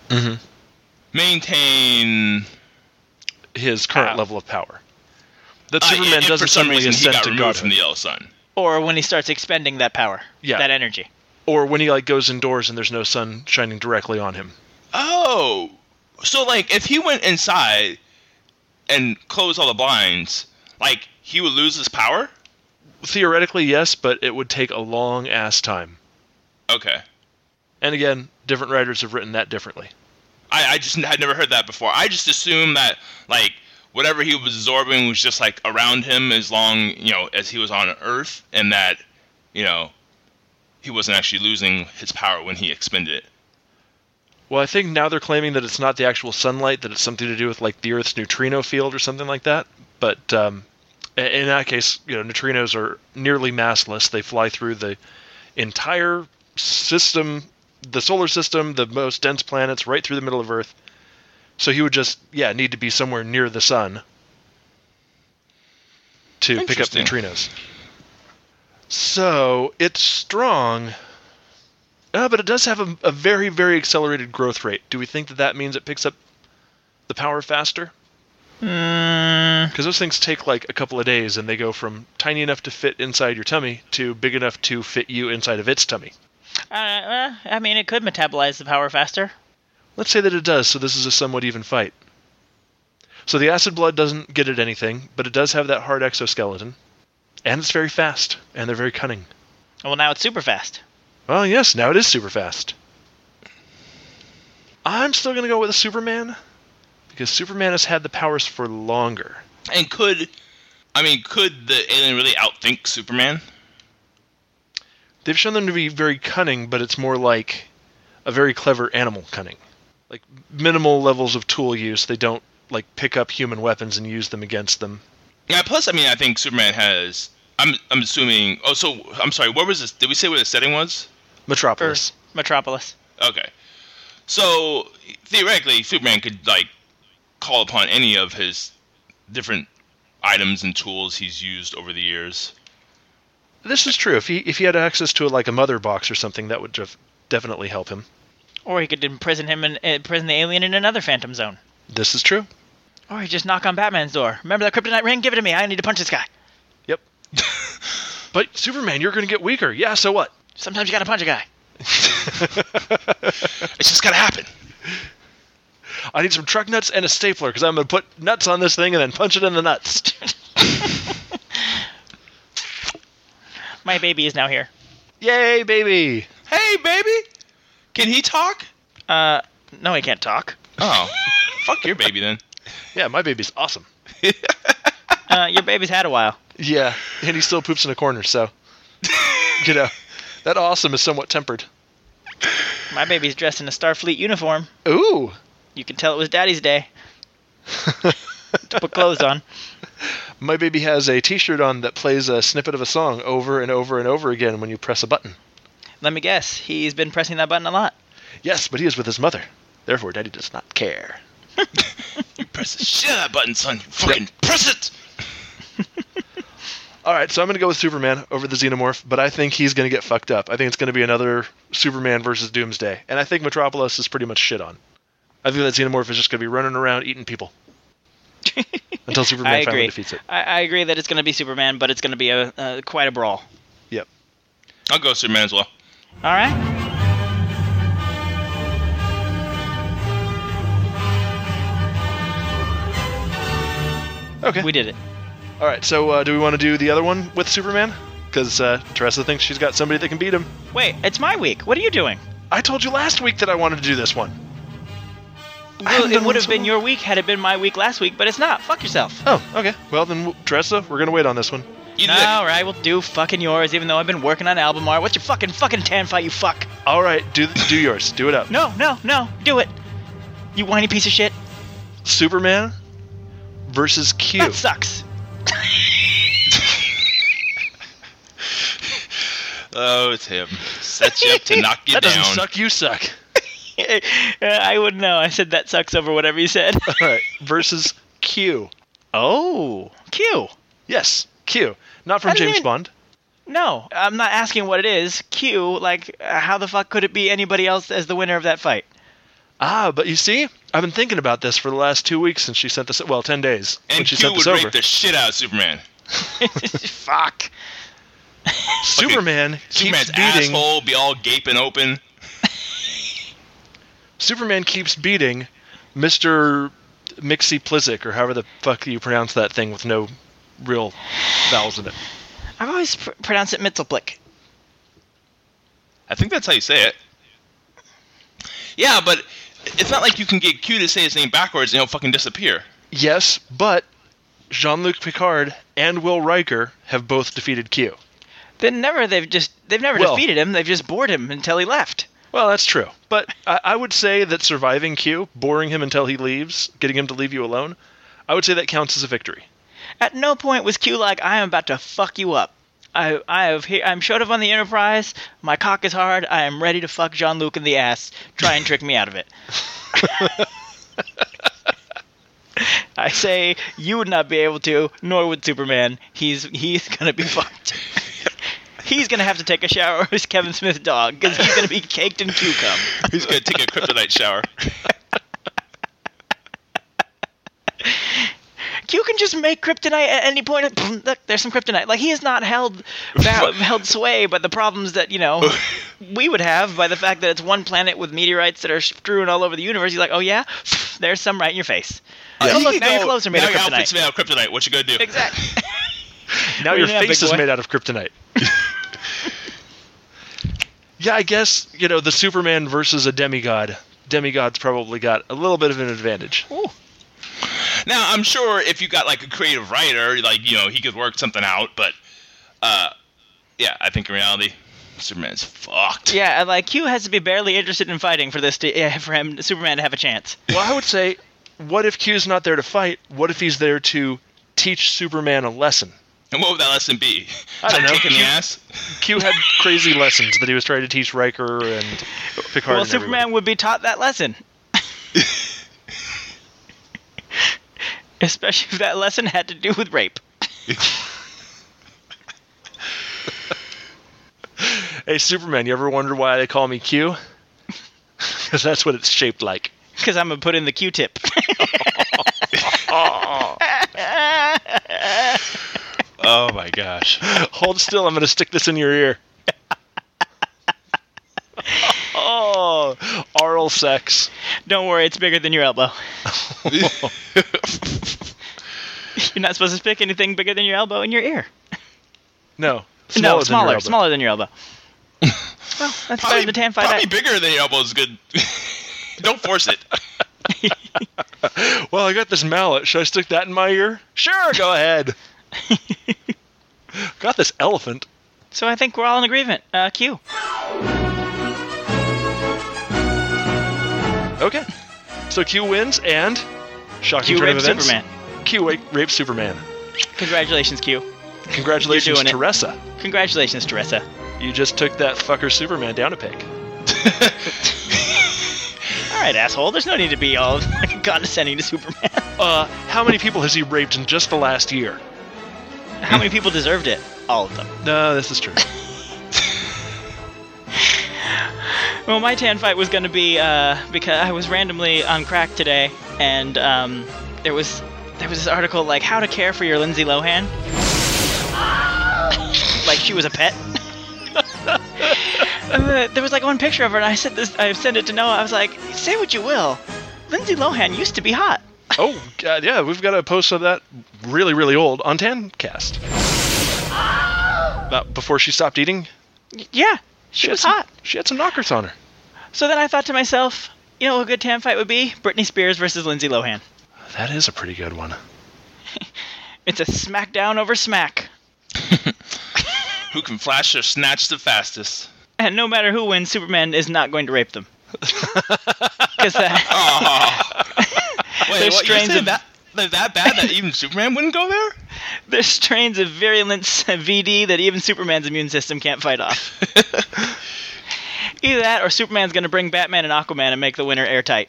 Maintain His current level of power. That and Superman for doesn't some suddenly reason he ascend got to removed godhood. from the yellow sun. Or when he starts expending that power, Yeah. that energy. Or when he goes indoors and there's no sun shining directly on him. Oh, so if he went inside and closed all the blinds, he would lose his power? Theoretically, yes, but it would take a long ass time. Okay. And again, different writers have written that differently. I just had never heard that before. I just assumed that whatever he was absorbing was just around him as long as he was on Earth, and that he wasn't actually losing his power when he expended it. Well, I think now they're claiming that it's not the actual sunlight, that it's something to do with the Earth's neutrino field or something like that. But in that case, neutrinos are nearly massless. They fly through the entire system, the solar system, the most dense planets, right through the middle of Earth. So he would just, need to be somewhere near the sun to pick up Interesting. neutrinos. So it's strong, but it does have a very, very accelerated growth rate. Do we think that means it picks up the power faster? Because those things take a couple of days, and they go from tiny enough to fit inside your tummy to big enough to fit you inside of its tummy. It could metabolize the power faster. Let's say that it does, so this is a somewhat even fight. So the acid blood doesn't get at anything, but it does have that hard exoskeleton. And it's very fast, and they're very cunning. Well, now it's super fast. Well, yes, now it is super fast. I'm still going to go with a Superman, because Superman has had the powers for longer. And could the alien really outthink Superman? They've shown them to be very cunning, but it's more like a very clever animal cunning. Minimal levels of tool use. They don't, pick up human weapons and use them against them. Yeah, plus, I think Superman has... I'm assuming... Oh, so, I'm sorry, what was this? Did we say where the setting was? Metropolis. Metropolis. Okay. So, theoretically, Superman could, call upon any of his different items and tools he's used over the years. This is true. If he had access to a mother box or something, that would definitely help him. Or he could imprison him and imprison the alien in another Phantom Zone. This is true. Or he just knock on Batman's door. Remember that kryptonite ring? Give it to me. I need to punch this guy. Yep. But Superman, you're going to get weaker. Yeah, so what? Sometimes you gotta punch a guy. It's just gotta happen. I need some truck nuts and a stapler because I'm going to put nuts on this thing and then punch it in the nuts. My baby is now here. Yay, baby! Hey, baby! Can he talk? No, he can't talk. Oh. Fuck your baby then. Yeah, my baby's awesome. Your baby's had a while. Yeah, and he still poops in a corner, so... that awesome is somewhat tempered. My baby's dressed in a Starfleet uniform. Ooh! You can tell it was Daddy's day. To put clothes on. My baby has a t-shirt on that plays a snippet of a song over and over and over again when you press a button. Let me guess, he's been pressing that button a lot. Yes, but he is with his mother. Therefore, Daddy does not care. You press the shit out of that button, son. You fucking press it! Alright, so I'm going to go with Superman over the Xenomorph, but I think he's going to get fucked up. I think it's going to be another Superman versus Doomsday. And I think Metropolis is pretty much shit on. I think that Xenomorph is just going to be running around eating people. Until Superman finally defeats it. I agree that it's going to be Superman, but it's going to be quite a brawl. Yep. I'll go Superman as well. All right. Okay. We did it. All right, so do we want to do the other one with Superman? Because Teresa thinks she's got somebody that can beat him. Wait, it's my week. What are you doing? I told you last week that I wanted to do this one. Well, it would have been your week had it been my week last week, but it's not. Fuck yourself. Oh, okay. Well, then, Teresa, we're going to wait on this one. All right, we'll do fucking yours, even though I've been working on album art. What's your fucking tan fight, you fuck? All right, do yours. Do it up. No, do it. You whiny piece of shit. Superman versus Q. That sucks. Oh, it's him. Sets you up to knock you that down. That doesn't suck, you suck. I wouldn't know. I said that sucks over whatever you said. All right, versus Q. Oh, Q. Yes, Q. Not from James Bond. No, I'm not asking what it is. Q, how the fuck could it be anybody else as the winner of that fight? Ah, but you see, I've been thinking about this for the last 2 weeks since she sent this. Well, 10 days. And she Q sent would this over. rape the shit out of Superman. Fuck. Superman's keeps beating. Asshole be all gaping open. Superman keeps beating Mr. Mxyzptlk, or however the fuck you pronounce that thing with no real vowels in it. I've always pronounced it Mxyzptlk. I think that's how you say it. Yeah, but it's not like you can get Q to say his name backwards and he'll fucking disappear. Yes, but Jean-Luc Picard and Will Riker have both defeated Q. They've never defeated him. They've just bored him until he left. Well, that's true. But I would say that surviving Q, boring him until he leaves, getting him to leave you alone, I would say that counts as a victory. At no point was Q like, I am about to fuck you up. I'm showed up on the Enterprise. My cock is hard. I am ready to fuck Jean-Luc in the ass. Try and trick me out of it. I say you would not be able to, nor would Superman. He's gonna be fucked. He's gonna have to take a shower with Kevin Smith's dog because he's gonna be caked in Q cum. He's gonna take a kryptonite shower. Q can just make kryptonite at any point. Look, there's some kryptonite. Like, he has not held sway by the problems that, we would have by the fact that it's one planet with meteorites that are strewn all over the universe. He's like, oh yeah? There's some right in your face. Yeah, oh, look, now your clothes are made of kryptonite. Now your outfit's made out of kryptonite. What you gonna do? Exactly. Now your face is made out of kryptonite. Yeah, I guess, the Superman versus a demigod. Demigod's probably got a little bit of an advantage. Ooh. Now, I'm sure if you got, a creative writer, he could work something out, but, yeah, I think in reality, Superman's fucked. Yeah, Q has to be barely interested in fighting for Superman to have a chance. Well, I would say, what if Q's not there to fight? What if he's there to teach Superman a lesson? And what would that lesson be? I don't know. Kick in the ass? Q had crazy lessons that he was trying to teach Riker and Picard. Well, Superman would be taught that lesson. Especially if that lesson had to do with rape. Hey, Superman, you ever wonder why they call me Q? Because that's what it's shaped like. Because I'm going to put in the Q-tip. Oh, my gosh. Hold still, I'm going to stick this in your ear. Oh, oral sex. Don't worry, it's bigger than your elbow. You're not supposed to stick anything bigger than your elbow in your ear. No. Smaller than your elbow. Well, that's better than the tan fight. Probably bigger than your elbow is good. Don't force it. Well, I got this mallet. Should I stick that in my ear? Sure, go ahead. Got this elephant. So I think we're all in agreement. Q. Okay. So Q wins and shocking Q turn of rapes events. Superman. Q rapes Superman. Congratulations, Q. Congratulations, You're doing it. Teresa. Congratulations, Teresa. You just took that fucker Superman down a peg. All right, asshole. There's no need to be all condescending to Superman. How many people has he raped in just the last year? How many people deserved it? All of them. No, this is true. Well, my tan fight was going to be because I was randomly on crack today, and there was this article like how to care for your Lindsay Lohan, like she was a pet. There was like one picture of her, and I sent it to Noah. I was like, say what you will, Lindsay Lohan used to be hot. Oh God, yeah, we've got a post of that really, really old on Tancast. Before she stopped eating. Yeah, she was hot. She had some knockers on her. So then I thought to myself, you know what a good tan fight would be? Britney Spears versus Lindsay Lohan. That is a pretty good one. It's a smackdown over smack. Who can flash or snatch the fastest? And no matter who wins, Superman is not going to rape them. Because there's strains of that bad that even Superman wouldn't go there? There's strains of virulence VD that even Superman's immune system can't fight off. Either that, or Superman's going to bring Batman and Aquaman and make the winner airtight.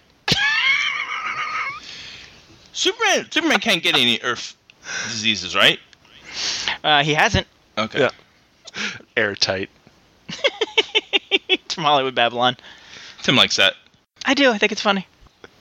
Superman can't get any Earth diseases, right? He hasn't. Okay. Yeah. Airtight. It's from Hollywood Babylon. Tim likes that. I do. I think it's funny.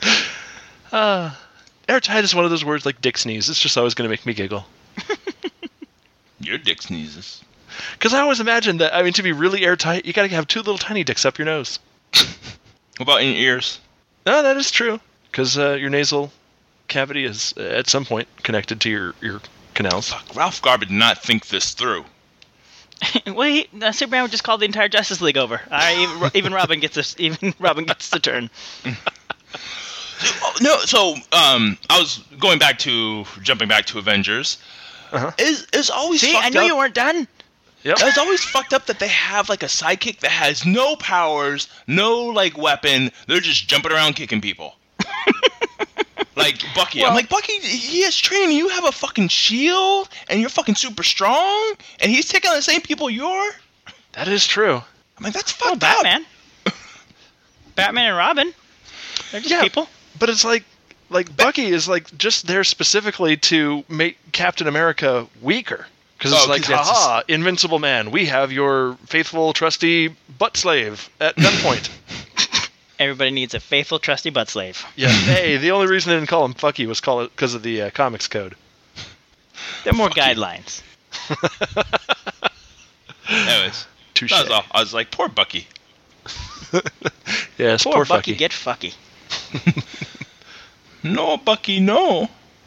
Airtight is one of those words like dick sneeze. It's just always going to make me giggle. Your dick sneezes. Because I always imagine that, I mean, to be really airtight, you got to have two little tiny dicks up your nose. What about in your ears? No, that is true. Because your nasal cavity is, at some point, connected to your canals. Fuck, Ralph Garber did not think this through. Well, Superman would just call the entire Justice League over. Even Robin gets the turn. No, so I was jumping back to Avengers. Uh-huh. It's always See, fucked I knew up. you weren't done. Yep. It's always fucked up that they have like a sidekick that has no powers, no like weapon. They're just jumping around kicking people. Like Bucky. I'm like, Bucky, he has training. You have a fucking shield, and you're fucking super strong, and he's taking on the same people you are? That is true. I'm like, that's fucked up. Batman. Batman and Robin. They're just people. But it's like Bucky is like just there specifically to make Captain America weaker. Because it's like, haha, invincible man, we have your faithful, trusty butt slave at gunpoint. Everybody needs a faithful, trusty butt slave. Yeah. Hey, the only reason they didn't call him Fucky was because of the comics code. There are more guidelines. Anyways, Touche. that was all. I was like, poor Bucky. Yes, Poor Fucky. Bucky, get fucky. No, Bucky, no.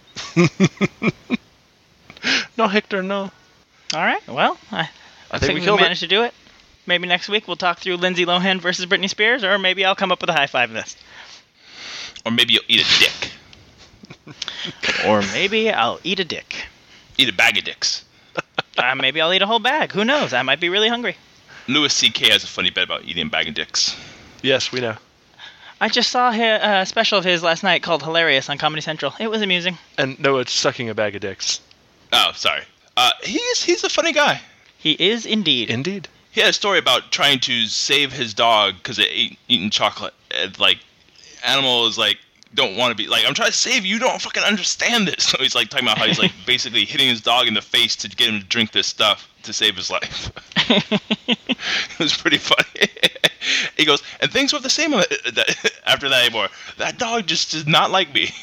No, Hector, no. All right. Well, I think we killed managed to do it. Maybe next week we'll talk through Lindsay Lohan versus Britney Spears, or maybe I'll come up with a high five list. Or maybe you'll eat a dick. Or maybe I'll eat a dick. Eat a bag of dicks. Maybe I'll eat a whole bag. Who knows? I might be really hungry. Louis C.K. has a funny bit about eating a bag of dicks. Yes, we know. I just saw a special of his last night called Hilarious on Comedy Central. It was amusing. And no, it's sucking a bag of dicks. Oh, sorry. He's a funny guy. He is indeed. Indeed. He had a story about trying to save his dog because it eating chocolate. Like, animal is like don't want to be like, I'm trying to save you. You don't fucking understand this. So he's like talking about how he's like basically hitting his dog in the face to get him to drink this stuff to save his life. It was pretty funny. He goes, and things were the same after that anymore. That dog just did not like me.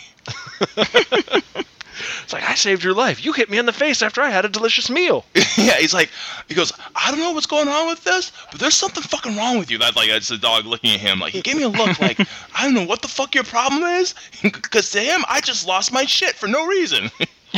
It's like, I saved your life. You hit me in the face after I had a delicious meal. Yeah, he goes, I don't know what's going on with this, but there's something fucking wrong with you. That's the dog looking at him. Like, he gave me a look like, I don't know what the fuck your problem is, because to him, I just lost my shit for no reason.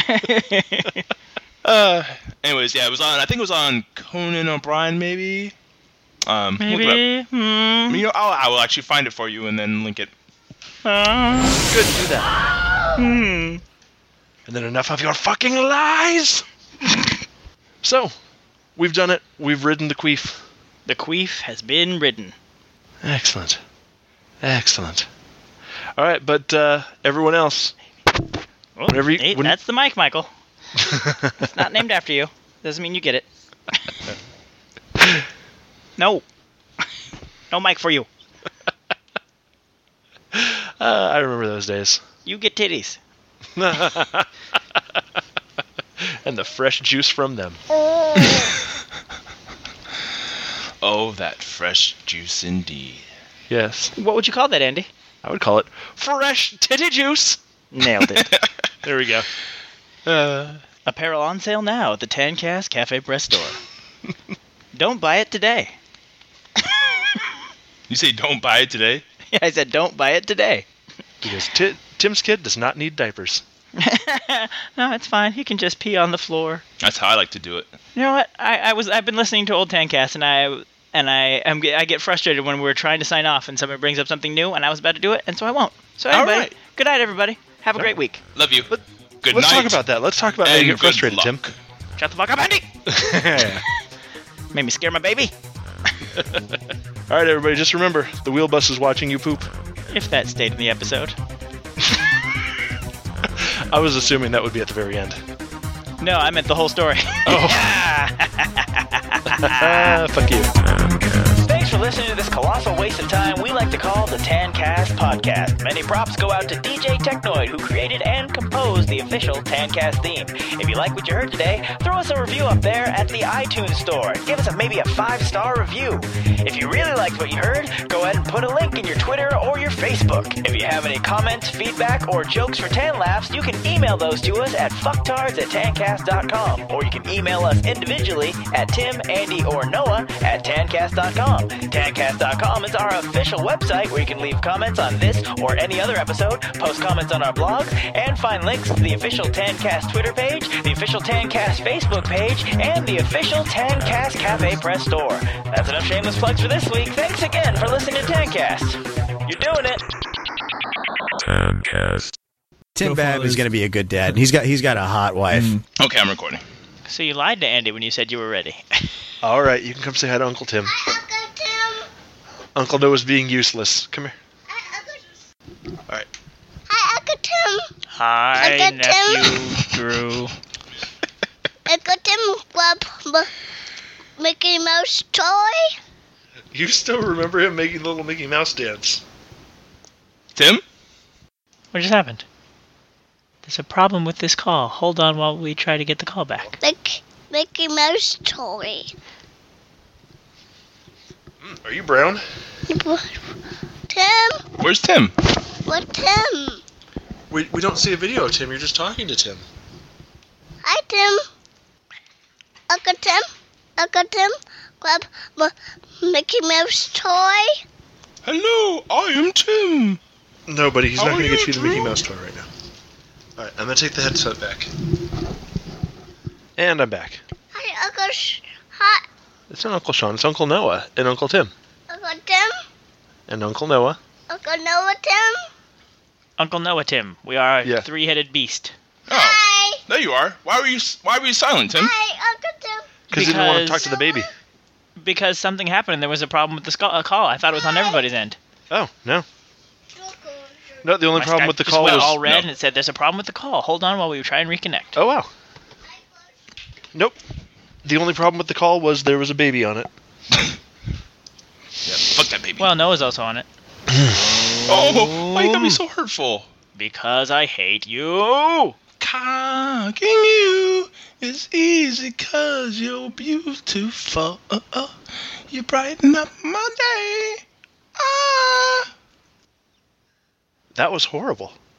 Anyways, yeah, I think it was on Conan O'Brien, maybe. Maybe. You know, I will actually find it for you and then link it. Good, do that. And then enough of your fucking lies! So, we've done it. We've ridden the queef. The queef has been ridden. Excellent. Excellent. All right, but everyone else, Oh, hey, that's the mic, Michael. It's not named after you. Doesn't mean you get it. No. No mic for you. I remember those days. You get titties. And the fresh juice from them. Oh, that fresh juice indeed. Yes. What would you call that, Andy? I would call it fresh titty juice. Nailed it. There we go. Apparel on sale now at the Tancast Cafe Press store. Don't buy it today. You say don't buy it today? Yeah, I said don't buy it today. Because Tim's kid does not need diapers. No, it's fine. He can just pee on the floor. That's how I like to do it. You know what? I've been listening to old Tancast, and I get frustrated when we're trying to sign off and somebody brings up something new, and I was about to do it, and so I won't. So anyway, right. Good night, everybody. Have a great week. Love you. Good Let's night. talk about that. Let's talk about how you get frustrated, Tim. Shut the fuck up, Andy. Made me scare my baby. All right, everybody, just remember, the wheel bus is watching you poop. If that stayed in the episode. I was assuming that would be at the very end. No, I meant the whole story. Oh. Fuck you. Thanks for listening to this colossal waste of time we like to call the Tancast Podcast. Many props go out to DJ Technoid, who created and composed the official Tancast theme. If you like what you heard today, throw us a review up there at the iTunes store. Give us maybe a 5-star review. If you really liked what you heard, go ahead and put a link in your Twitter or your Facebook. If you have any comments, feedback, or jokes for Tan Laughs, you can email those to us at fucktards@tancast.com, or you can email us individually at Tim, Andy, or Noah at tancast.com. Tancast.com is our official website where you can leave comments on this or any other episode, post comments on our blog, and find links to the official Tancast Twitter page, the official Tancast Facebook page, and the official Tancast Cafe Press store. That's enough shameless plugs for this week. Thanks again for listening to Tancast. You're doing it. Tancast. Tim Babb is going to be a good dad. He's got a hot wife. Okay, I'm recording. So you lied to Andy when you said you were ready. All right, you can come say hi to Uncle Tim. Uncle Tim. Uncle Noah's being useless. Come here. Hi, Uncle. All right. Hi, Uncle Tim. Hi, Uncle nephew Tim. Drew. Uncle Tim, grab Mickey Mouse toy. You still remember him making the little Mickey Mouse dance. Tim? What just happened? There's a problem with this call. Hold on while we try to get the call back. Mickey Mouse toy. Are you brown? Tim? Where's Tim? What Tim? We don't see a video, Tim. You're just talking to Tim. Hi, Tim. Uncle Tim? Uncle Tim, grab Mickey Mouse toy. Hello, I am Tim. No, buddy, he's How not going are to get you, you the Mickey Drew? Mouse toy right now. All right, I'm going to take the headset back. And I'm back. Hi, Uncle Hi, It's not Uncle Sean. It's Uncle Noah and Uncle Tim. Uncle Tim. And Uncle Noah. Uncle Noah Tim. Uncle Noah Tim. We are a Yeah. three-headed beast. Oh, Hi. there you are. Why were you silent, Tim? Hi, Uncle Tim. Because he didn't want to Because- talk to the baby. Because something happened and there was a problem with the call. I thought it was on everybody's end. Oh, no. No, the only My problem Skype with the just call went was... all red no. and it said there's a problem with the call. Hold on while we try and reconnect. Oh, wow. Nope. The only problem with the call was there was a baby on it. Yeah, fuck that baby. Well, Noah's also on it. Oh, why you gotta be so hurtful? Because I hate you. Cocking you is easy 'cause you're beautiful. You brighten up my day. Ah. That was horrible.